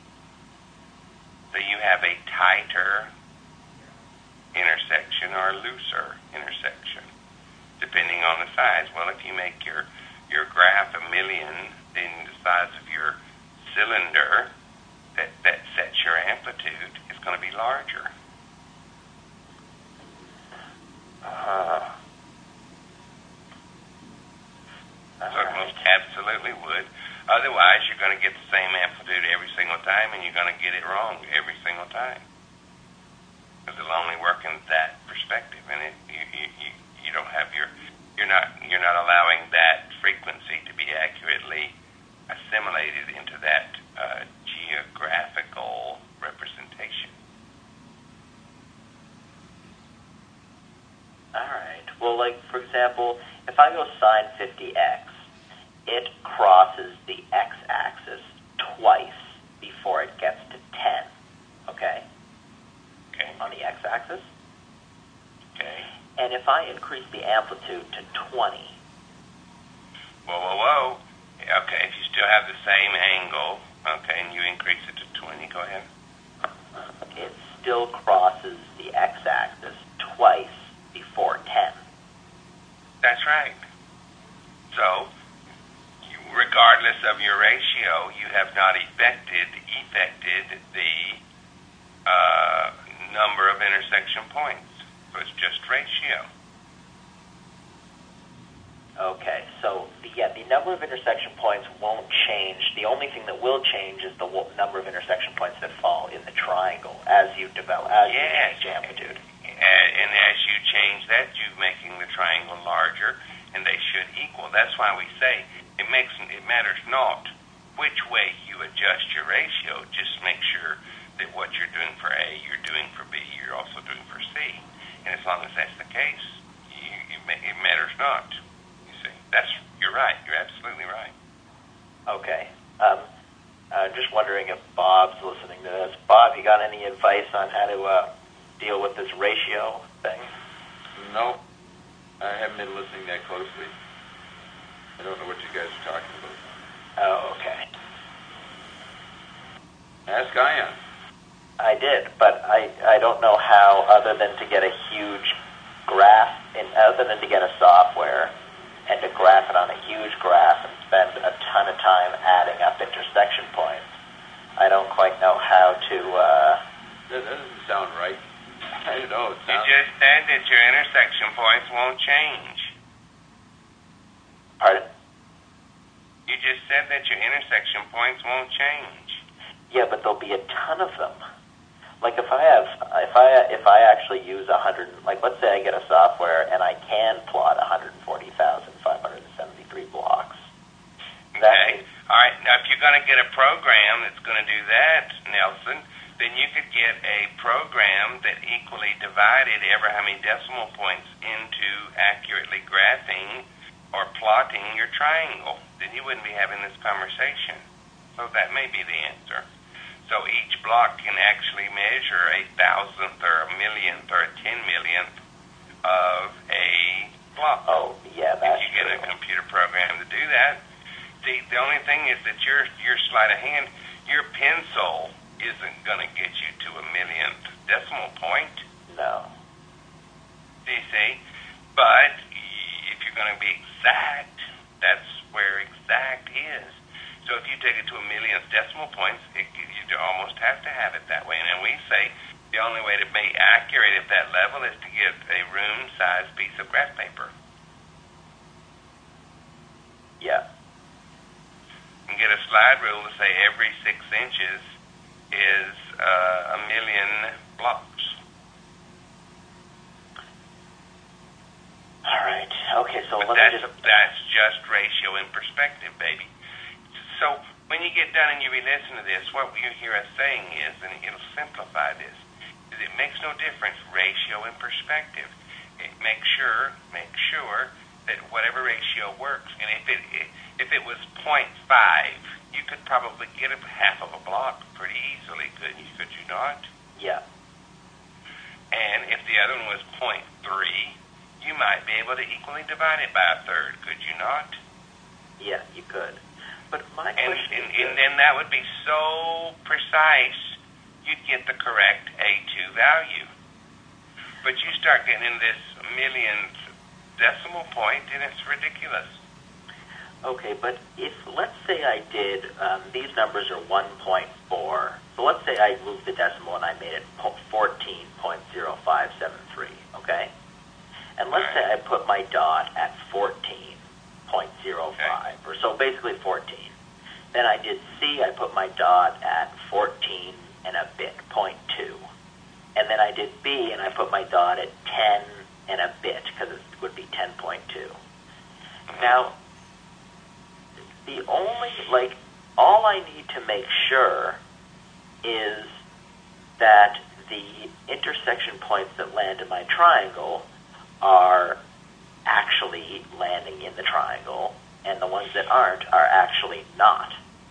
So you have a tighter intersection or a looser intersection, depending on the size. Well, if you make your, your graph a million, then the size of your cylinder that, that sets your amplitude is going to be larger. Uh, So it most absolutely would. Otherwise, you're going to get the same amplitude every single time, and you're going to get it wrong every single time. Because it'll only work in that perspective, and it, you, you, you, you don't have your, you're not, you're not allowing that frequency to be accurately assimilated into that uh, geographical representation. all right. Well, like for example, if I go sine fifty x, it crosses the x-axis twice before it gets to ten, okay? Okay. On the x-axis. Okay. And if I increase the amplitude to twenty, Whoa, whoa, whoa. Okay, if you still have the same angle, okay, and you increase it to twenty, go ahead. it still crosses the x-axis twice before ten. That's right. So, you, regardless of your ratio, you have not affected, affected the uh, number of intersection points. So it's just ratio. Okay, so the, yeah, the number of intersection points won't change. The only thing that will change is the w- number of intersection points that fall in the triangle as you develop, as Yes. you change amplitude. And, and as you change that, you're making the triangle larger, and they should equal. That's why we say it makes it matters not which way you adjust your ratio. Just make sure that what you're doing for A, you're doing for B, you're also doing for C. And as long as that's the case, you, you, it matters not. You see, that's you're right. You're absolutely right. Okay. Um, I'm just wondering if Bob's listening to this. Bob, you got any advice on how to uh, deal with this ratio thing? No, I haven't been listening that closely. I don't know what you guys are talking about. Oh, okay. Ask Ion. I did, but I, I don't know how, other than to get a huge graph, in, other than to get a software and to graph it on a huge graph and spend a ton of time adding up intersection points. I don't quite know how to... Uh, That, that doesn't sound right. I don't know. It You sounds, just said that your intersection points won't change. Pardon? You just said that your intersection points won't change. Yeah, but there'll be a ton of them. Like if I have, if I if I actually use a hundred, like let's say I get a software and I can plot one hundred forty thousand five hundred seventy-three blocks. Okay. All right. Now, if you're going to get a program that's going to do that, Nelson, then you could get a program that equally divided every how many decimal points into accurately graphing or plotting your triangle. Then you wouldn't be having this conversation. So that may be the answer. So each block can actually measure a thousandth or a millionth or a ten millionth of a block. Oh, yeah, that's If you get true. a computer program to do that. See, the only thing is that your your sleight of hand, your pencil isn't going to get you to a millionth decimal point. No. Do you see? But if you're going to be exact, that's where exact is. So if you take it to a millionth decimal points, it, you almost have to have it that way. And then we say the only way to be accurate at that level is to get a room-sized piece of graph paper. Yeah. And get a slide rule to say every six inches is uh, a million blocks. All right. Okay, so But let that's, me just... that's just ratio in perspective, baby. So when you get done and you re-listen to this, what you hear us saying is, and it'll simplify this, is it makes no difference, ratio and perspective. It makes sure, make sure that whatever ratio works, and if it if it was point five, you could probably get a half of a block pretty easily, couldn't you? Could you not? Yeah. And if the other one was point three, you might be able to equally divide it by a third, could you not? Yeah, you could. But my And, question and, is... and then that would be so precise, you'd get the correct A two value. But you start getting in this millionth decimal point, and it's ridiculous. Okay, but if, let's say I did, um, these numbers are one point four. So let's say I moved the decimal and I made it fourteen point zero five seven three, okay? And let's say I put my dot at fourteen point zero five, or so basically fourteen. Then I did C, I put my dot at fourteen and a bit, point two. And then I did B, and I put my dot at ten and a bit, because it would be ten point two. Now, the only, like, all I need to make sure is that the intersection points that land in my triangle are actually landing in the triangle, and the ones that aren't are actually not.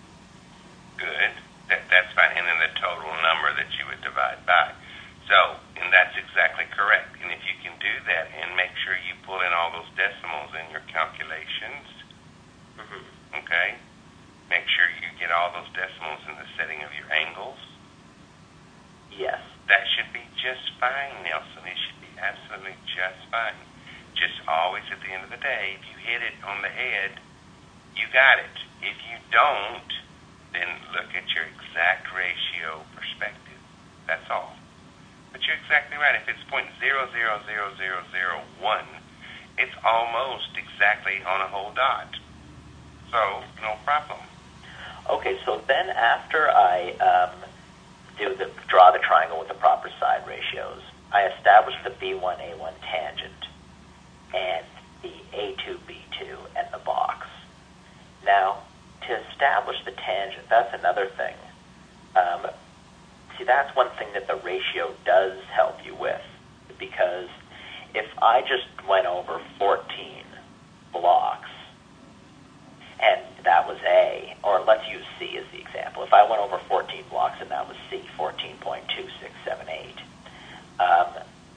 Good. That, that's fine. And then the total number that you would divide by. So, and that's exactly correct. And if you can do that and make sure you pull in all those decimals in your calculations, Mm-hmm. okay? Make sure you get all those decimals in the setting of your angles. Yes. That should be just fine, Nelson. It should be absolutely just fine. Just always at the end of the day, if you hit it on the head, you got it. If you don't, then look at your exact ratio perspective. That's all. But you're exactly right. If it's point zero zero zero zero zero one, it's almost exactly on a whole dot. So, no problem. Okay, so then after I um, do the draw the triangle with the proper side ratios, I establish the B one A one tangent and the A two B two and the box. Now, to establish the tangent, that's another thing. Um, see, that's one thing that the ratio does help you with, because if I just went over fourteen blocks, and that was A, or let's use C as the example. If I went over fourteen blocks and that was C, fourteen point two six seven eight, um,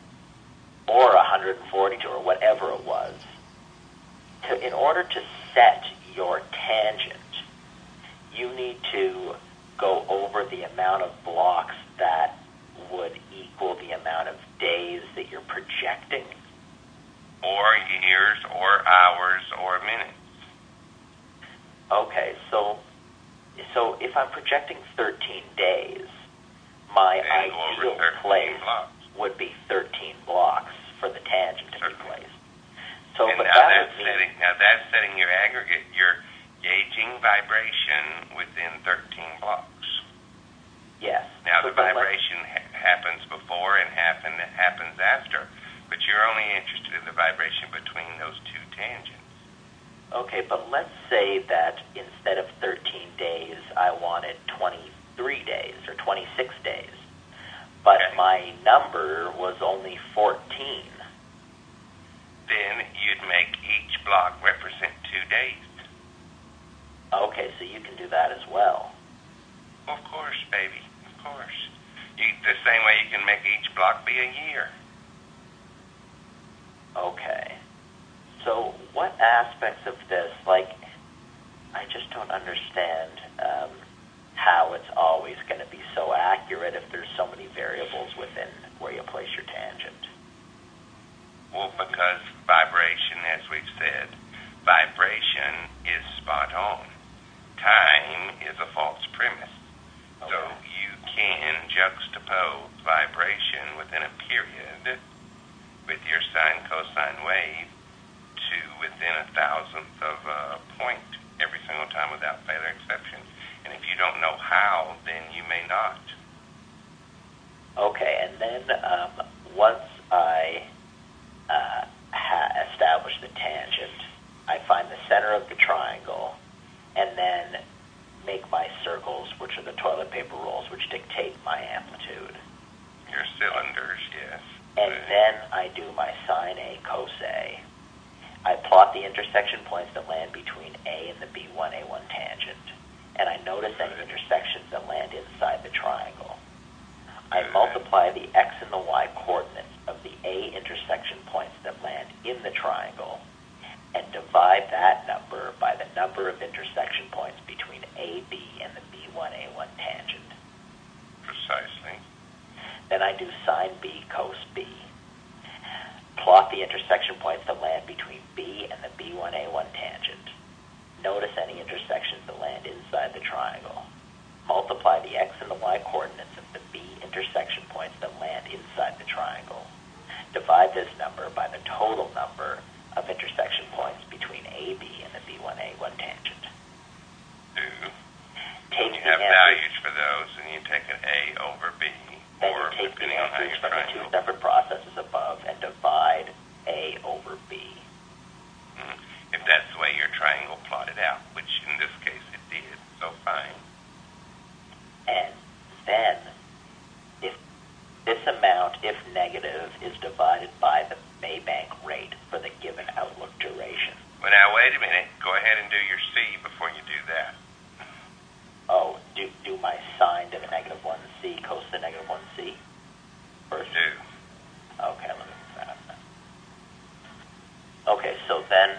or one hundred forty-two, or whatever it was, to, in order to set your tangent, you need to go over the amount of blocks that would equal the amount of days that you're projecting. Or years, or hours, or minutes. Okay, so so if I'm projecting thirteen days, my And go over ideal thirteen place, blocks. would be thirteen blocks for the tangent to be placed. So, and but now that that's would mean, setting now that's setting your aggregate. You're gauging vibration within thirteen blocks. yes. Now so the vibration ha- happens before and happen happens after, but you're only interested in the vibration between those two tangents. Okay, but let's say that instead of thirteen days, I wanted twenty-three days or twenty-six days, but Okay. my number was only fourteen. Then you'd make each block represent two days. Okay, so you can do that as well. Of course, baby, of course. You, the same way you can make each block be a year. Okay. So what aspects of this, like, I just don't understand um, how it's always going to be so accurate if there's so many variables within where you place your tangent. Well, because vibration, as we've said, vibration is spot on. Time is a false premise. Okay. So you can juxtapose vibration within a period with your sine cosine wave to within a thousandth of a point every single time without failure or exception. And if you don't know how, then you may not. Okay, and then um, once I uh, ha- establish the tangent, I find the center of the triangle, and then make my circles, which are the toilet paper rolls, which dictate my amplitude. Your cylinders, yes. And then I do my sine A, cos A. I plot the intersection points that land between A and the B one A one tangent, and I notice any intersections that land inside the triangle. I multiply the x and the y coordinates of the A intersection points that land in the triangle, and divide that number by the number of intersection points between A B and the B one A one tangent. Precisely. Then I do sine B, cos B. Plot the intersection points that land between B and the B one A one tangent. Notice any intersections that land inside the triangle. Multiply the x and the y coordinates of the B intersection points that land inside the triangle. Divide this number by the total number of intersection points between A B and the B one A one tangent. Do. Take You the have answers, values for those, and you take an A over B, then or you take the depending on how answers you from the two triangle. separate processes above and divide A over B. Mm. If that's the way your triangle plotted out, which in this case it did, so fine. And then, if this amount, if negative, is divided by the Maybank rate for the given outlook duration. Well, now wait a minute. Go ahead and do your C before you do that. Oh, do do my sine to the negative one C, cos to the negative one C first? Do. Okay, let me move that. Okay, so then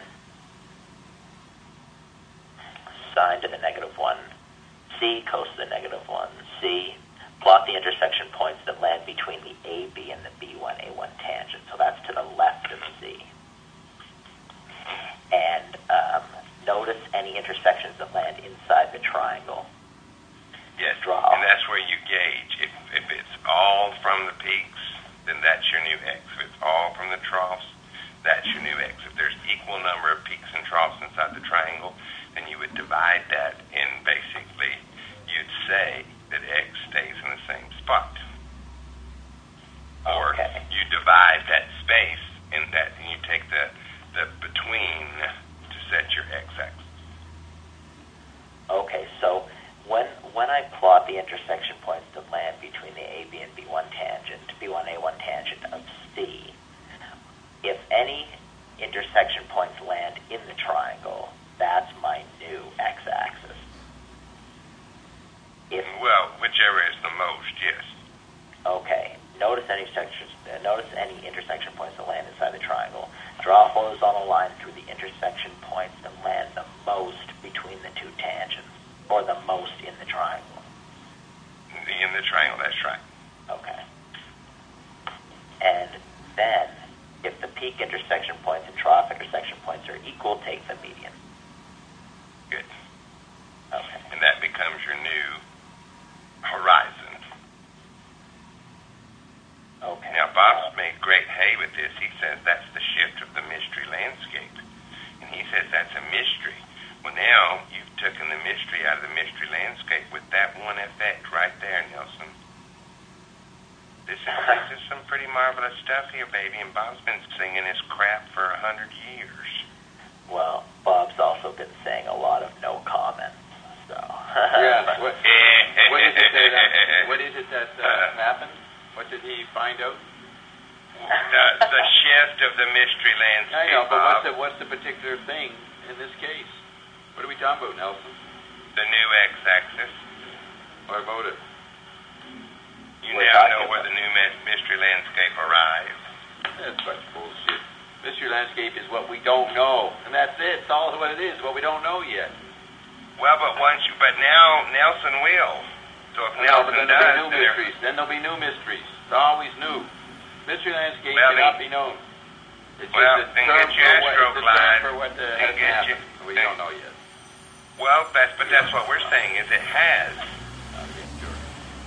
sine to the negative one C, cos to the negative one C. Plot the intersection points that land between the A B and the B one A one tangent. So that's to the left of C. And um, notice any intersections that land inside the triangle. Yes. Draw. And that's where you gauge. If, if it's all from the peaks, then that's your new X. If it's all from the troughs, that's your new X. If there's equal number of peaks and troughs inside the triangle, then you would divide that, and basically you'd say that X stays in the same spot. Or Okay. you divide that space in that, and you take the, the between to set your X-axis. Okay, so when when I plot the intersection points that land between the A B and B one tangent, B one A one tangent of C, if any intersection points land in the triangle, that's my new x-axis. If Well, whichever is the most, yes. okay, notice any sections. Uh, notice any intersection points that land inside the triangle. Draw a horizontal line through the intersection points that land the most between the two tangents, or the most in the triangle. In the triangle, that's right. Okay. And then, if the peak intersection points and trough intersection points are equal, take the median. Good. Okay. And that becomes your new horizon. Okay. Now, hey with this. He says that's the shift of the mystery landscape. And he says that's a mystery. Well, now you've taken the mystery out of the mystery landscape with that one effect right there, Nelson. This is, this is some pretty marvelous stuff here, baby, and Bob's been singing his crap for a hundred years. Well, Bob's also been saying a lot of no comments, so... yeah, what, what is it that, uh, what is it that uh, happened? What did he find out? The, the shift of the mystery landscape, I know, but Bob. what's the, what's the particular thing in this case? What are we talking about, Nelson? The new x-axis. What about it? You We're now talking know where about- the new my- mystery landscape arrives. That's such bullshit. Mystery landscape is what we don't know, and that's it. It's all what it is, what we don't know yet. Well, but once you, but now Nelson will. So if No, Nelson but then does, there'll be new then there- mysteries. Then there'll be new mysteries. It's always new. Mystery landscape Well, cannot then- be known. It's well, just a then term get your for what, it's a term Astroglide. for what uh, Then has get happened. your- We then- don't know yet. well, that's but that's what we're saying is it has. Okay, sure.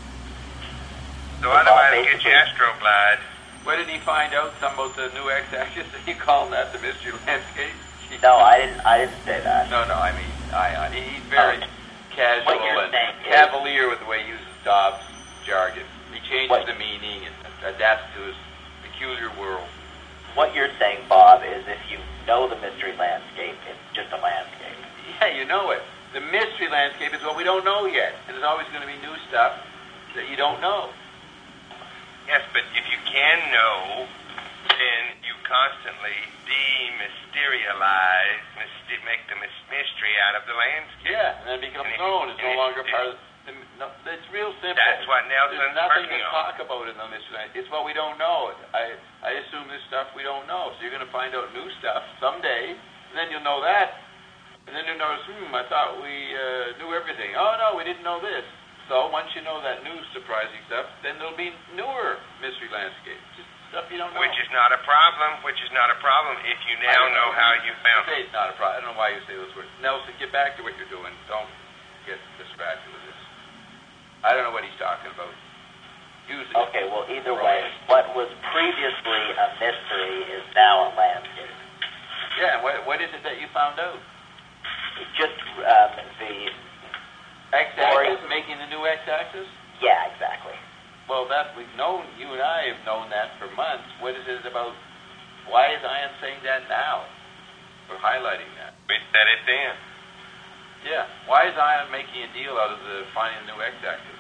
So Well, otherwise, get basically- your Astroglide. What did he find out? Some about the new x-axis? Are you calling that the mystery landscape? No, I didn't I didn't say that. No, no, I mean, I, I, he's very Oh. casual What you're and saying is- cavalier with the way he uses Dobbs jargon. He changes What- the meaning and adapts to his peculiar world. What you're saying, Bob, is if you know the mystery landscape, it's just a landscape. Yeah, you know it. The mystery landscape is what we don't know yet. And there's always going to be new stuff that you don't know. Yes, but if you can know, then you constantly demysterialize, mysti- make the mys- mystery out of the landscape. Yeah, and then it becomes And it- known. It's and no it- longer it- part of the... No, it's real simple. That's what Nelson's There's nothing working to on. talk about in the mystery landscape. It's what we don't know. I, I assume this stuff we don't know. So you're going to find out new stuff someday, and then you'll know that. And then you'll notice, hmm, I thought we uh, knew everything. Oh, no, we didn't know this. So once you know that new surprising stuff, then there'll be newer mystery landscapes. Just stuff you don't know. Which is not a problem, which is not a problem if you I now don't know how you found Say it's not a problem. I don't know why you say those words. Nelson, get back to what you're doing. Don't get distracted with this. I don't know what he's talking about. Use it. Okay, well, either way, what was previously a mystery is now a landscape. Yeah, what, what is it that you found out? Just um, the... X-axis, making the new x-axis? Yeah, exactly. Well, that we've known, you and I have known that for months. What is it about? Why is Ian saying that now? Or highlighting that? We said it then. Yeah. Why is Ian making a deal out of the finding the new x-axis?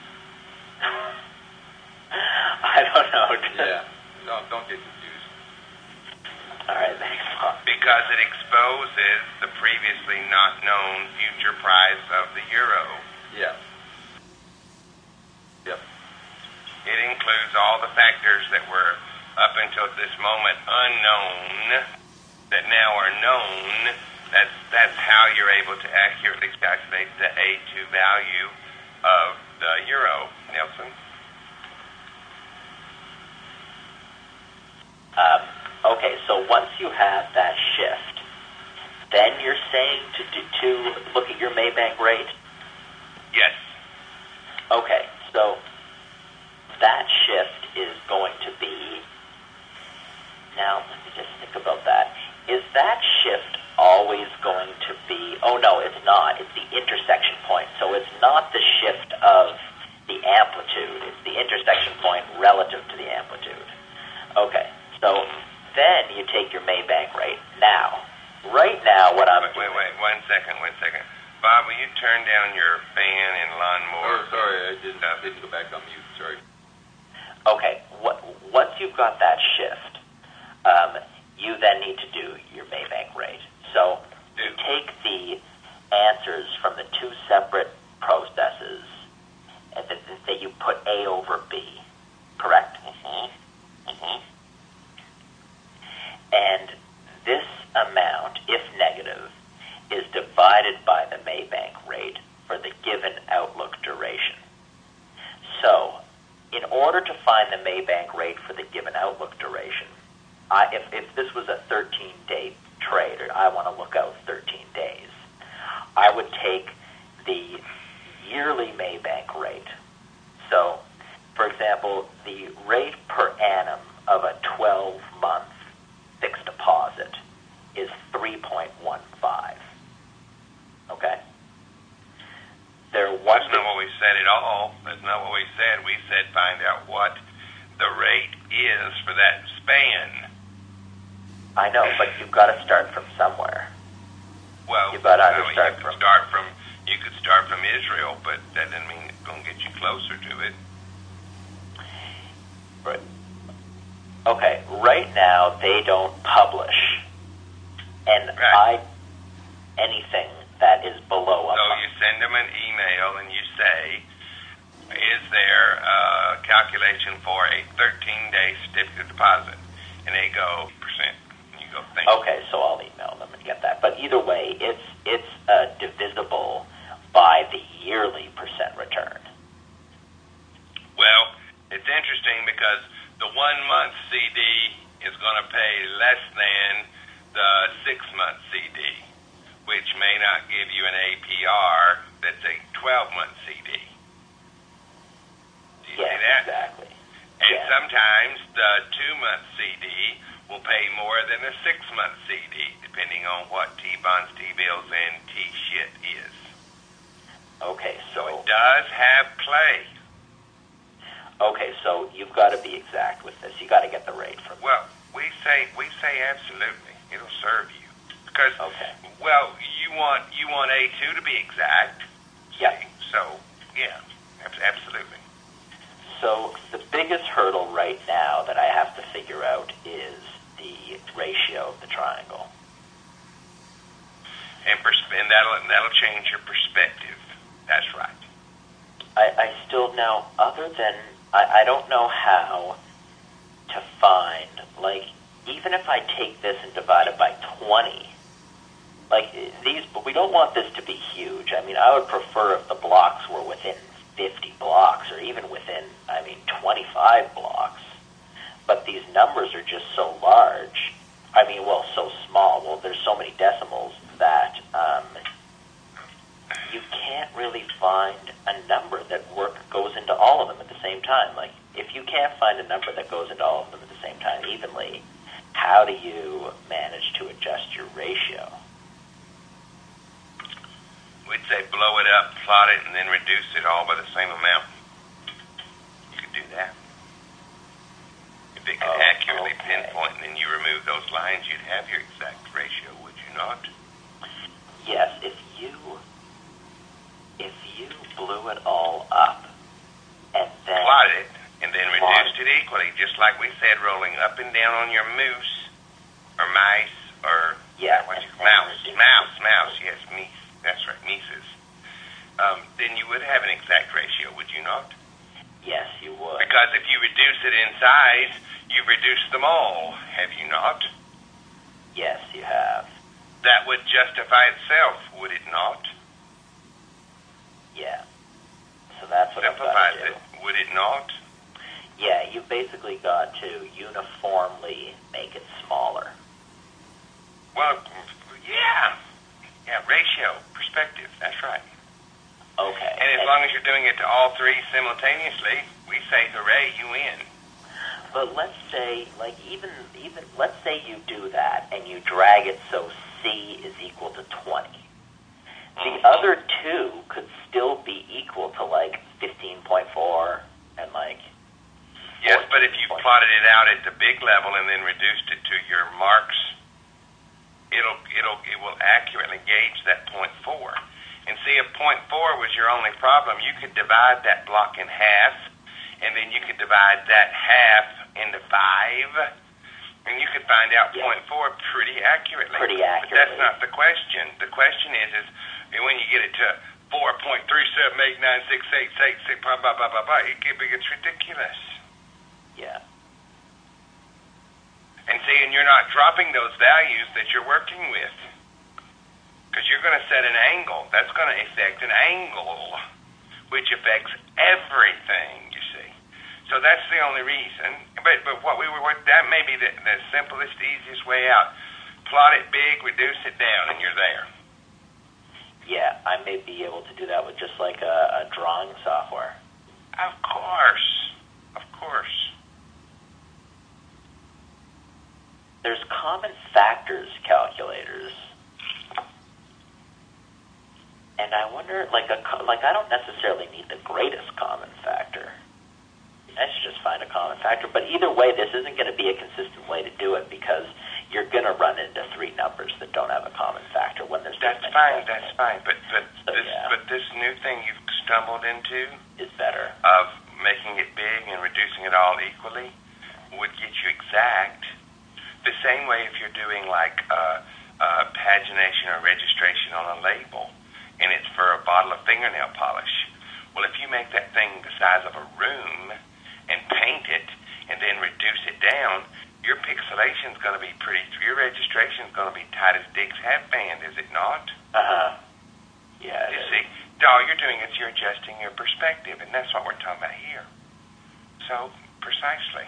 I don't know. Yeah. Don't, don't get confused. All right, thanks, Bob. Because it exposes the previously not known future price of the euro. Yeah. Yep. It includes all the factors that were up until this moment unknown that now are known. That's that's how you're able to accurately calculate the A two value of the euro, Nelson. Um, okay, so once you have that shift, then you're saying to to, to look at your Maybank rate? Yes. Okay, so that shift is going to be... Now, let me just think about that. Is that shift always going to be... Oh, no, it's not. It's the intersection point. So it's not the shift of the amplitude. It's the intersection point relative to the amplitude. Okay, so then you take your Maybank rate. Now, right now, what I'm Wait, wait, doing... wait, one second, one second. Bob, will you turn down your fan and lawnmower? Oh, sorry, I didn't, I didn't go back on mute. Sorry. Okay, what, once you've got that shift, um, you then need to do your Maybank rate. So you take the answers from the two separate processes and that, that you put A over B, correct? Mm-hmm. Mm-hmm. And this amount, if negative, is divided by the Maybank rate for the given outlook duration. So, in order to find the Maybank rate for the given outlook duration, I, if, if this was a thirteen-day trade, or I want to look out thirteen days, I would take the yearly Maybank rate. So, for example, the rate per annum of a twelve-month said at all. That's not what we said. We said find out what the rate is for that span. I know, but you've got to start from somewhere. Well, you've got to you, know, start you from could start from you could start from Israel, but that doesn't mean it's going to get you closer to it. Right. Okay. Right now, they don't publish, and right. I anything that is below a So month. you send them an email and you say, "Is there a calculation for a thirteen-day certificate deposit?" And they go percent. And you go, "Thank you." Okay, so I'll email them and get that. But either way, it's it's uh, divisible by the yearly percent return. Well, it's interesting because the one-month C D is going to pay less than the six-month C D, which may not give you an A P R that's a twelve-month C D. Do you yes, see that? Exactly. And yeah. sometimes the two-month C D will pay more than the six-month C D, depending on what T-bonds, T-bills, and T-shit is. Okay, so... So it does have play. Okay, so you've got to be exact with this. You got to get the rate from. Well, we say we say absolutely. It'll serve you because. Okay. Well, you want you want A two to be exact. Yeah. So yeah, absolutely. So the biggest hurdle right now that I have to figure out is the ratio of the triangle. And, pers- and that'll that'll change your perspective. That's right. I, I still now, other than I, I don't know how to find, like, even if I take this and divide it by twenty, like, these, but we don't want this to be huge. I mean, I would prefer if the blocks were within fifty blocks or even within, I mean, twenty-five blocks. But these numbers are just so large. I mean, well, so small. Well, there's so many decimals that um, you can't really find a number that work goes into all of them at the same time. Like, if you can't find a number that goes into all of them at the same time evenly, how do you manage to adjust your ratio? We'd say blow it up, plot it, and then reduce it all by the same amount. You could do that. If it could Oh, accurately okay. pinpoint and then you remove those lines, you'd have your exact ratio, would you not? Yes, if you if you blew it all up and then Plotted it and then Plot. reduced it equally, just like we said, rolling up and down on your moose or mice or Yeah, what and you, then mouse, reduce mouse, it. mouse, yes, meese. That's right, Mises. Um, then you would have an exact ratio, would you not? yes, you would. Because if you reduce it in size, you've reduced them all, have you not? Yes, you have. That would justify itself, would it not? Yeah. So that's what I've got Simplifies to do. it, would it not? Yeah, you've basically got to uniformly make it smaller. Well, yeah. Yeah, ratio, perspective, that's right. Okay. And as long as you're doing it to all three simultaneously, we say, hooray, you win. But let's say, like, even even let's say you do that and you drag it so C is equal to twenty. The other two could still be equal to like fifteen point four and like. Yes, but if you plotted it out at the big level and then reduced it to your marks, it'll it'll it will accurately gauge that point four. And see, if point four was your only problem, you could divide that block in half, and then you could divide that half into five, and you could find out Yeah. point four pretty accurately. Pretty But accurately. that's not the question. The question is, is when you get it to four point three seven eight nine six eight eight six, blah blah blah blah blah, it gets ridiculous. Yeah. And see, and you're not dropping those values that you're working with. Because you're going to set an angle. That's going to affect an angle, which affects everything, you see. So that's the only reason. But but what we were, what, that may be the, the simplest, easiest way out. Plot it big, reduce it down, and you're there. Yeah, I may be able to do that with just like a, a drawing software. Of course. Of course. There's common factors calculators. And I wonder, like a co- like I don't necessarily need the greatest common factor. I should just find a common factor. But either way, this isn't going to be a consistent way to do it because you're going to run into three numbers that don't have a common factor when there's That's this many fine. decimals. That's fine. But but So, this yeah. but this new thing you've stumbled into Is better. of making it big and reducing it all equally would get you exact. The same way if you're doing like uh, uh, pagination or registration on a label, and it's for a bottle of fingernail polish. Well, if you make that thing the size of a room and paint it and then reduce it down, your pixelation is going to be pretty, your registration is going to be tight as Dick's hatband, is it not? Uh-huh. Yeah, it You is. see, all you're doing is you're adjusting your perspective, and that's what we're talking about here. So, precisely.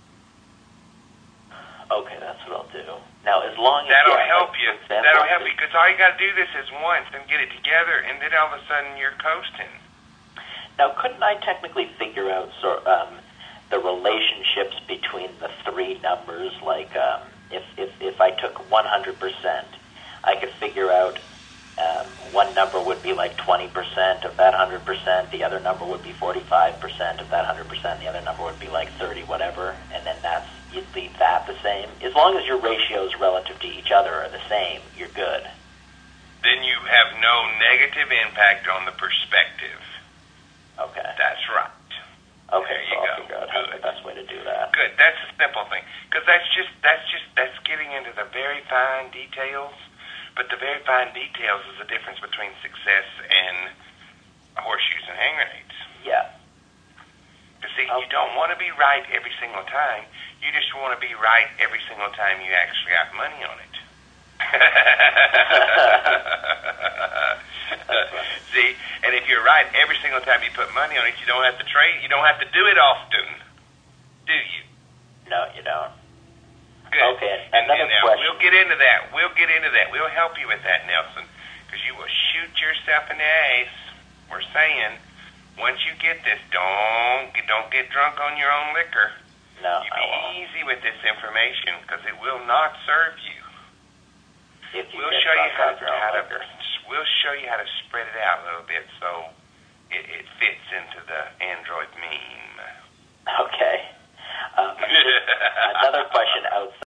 Okay, that's what I'll do. Now, as long as... That'll yeah, help like, you. for example, That'll help if- you, because all you got to do this is once and get it together, and then all of a sudden you're coasting. Now, couldn't I technically figure out sort um, the relationships between the three numbers? Like, um, if, if, if I took one hundred percent, I could figure out um, one number would be like twenty percent of that one hundred percent, the other number would be forty-five percent of that one hundred percent, the other number would be like thirty, whatever, and then that's, you'd leave that the same. As long as your ratios relative to each other are the same, you're good. Then you have no negative impact on the perspective. Okay. That's right. Okay, There so you I'll go. figure out how the Good. best way to do that. Good. That's a simple thing, because that's just that's just that's getting into the very fine details. But the very fine details is the difference between success and horseshoes and hand grenades. Yeah. You see, Okay. you don't want to be right every single time. You just want to be right every single time you actually got money on it. See, and if you're right every single time you put money on it, you don't have to trade. You don't have to do it often, do you? No, you don't. Good. Okay, And, another and now question. we'll get into that. We'll get into that. We'll help you with that, Nelson, because you will shoot yourself in the ace. We're saying, once you get this, don't don't get drunk on your own liquor. No, You I be won't. easy with this information, because it will not serve you. If you We'll get show you drunk how off to, your own how to liquor. we'll show you how to spread it out a little bit so it, it fits into the Android meme. Okay. Um, another question outside.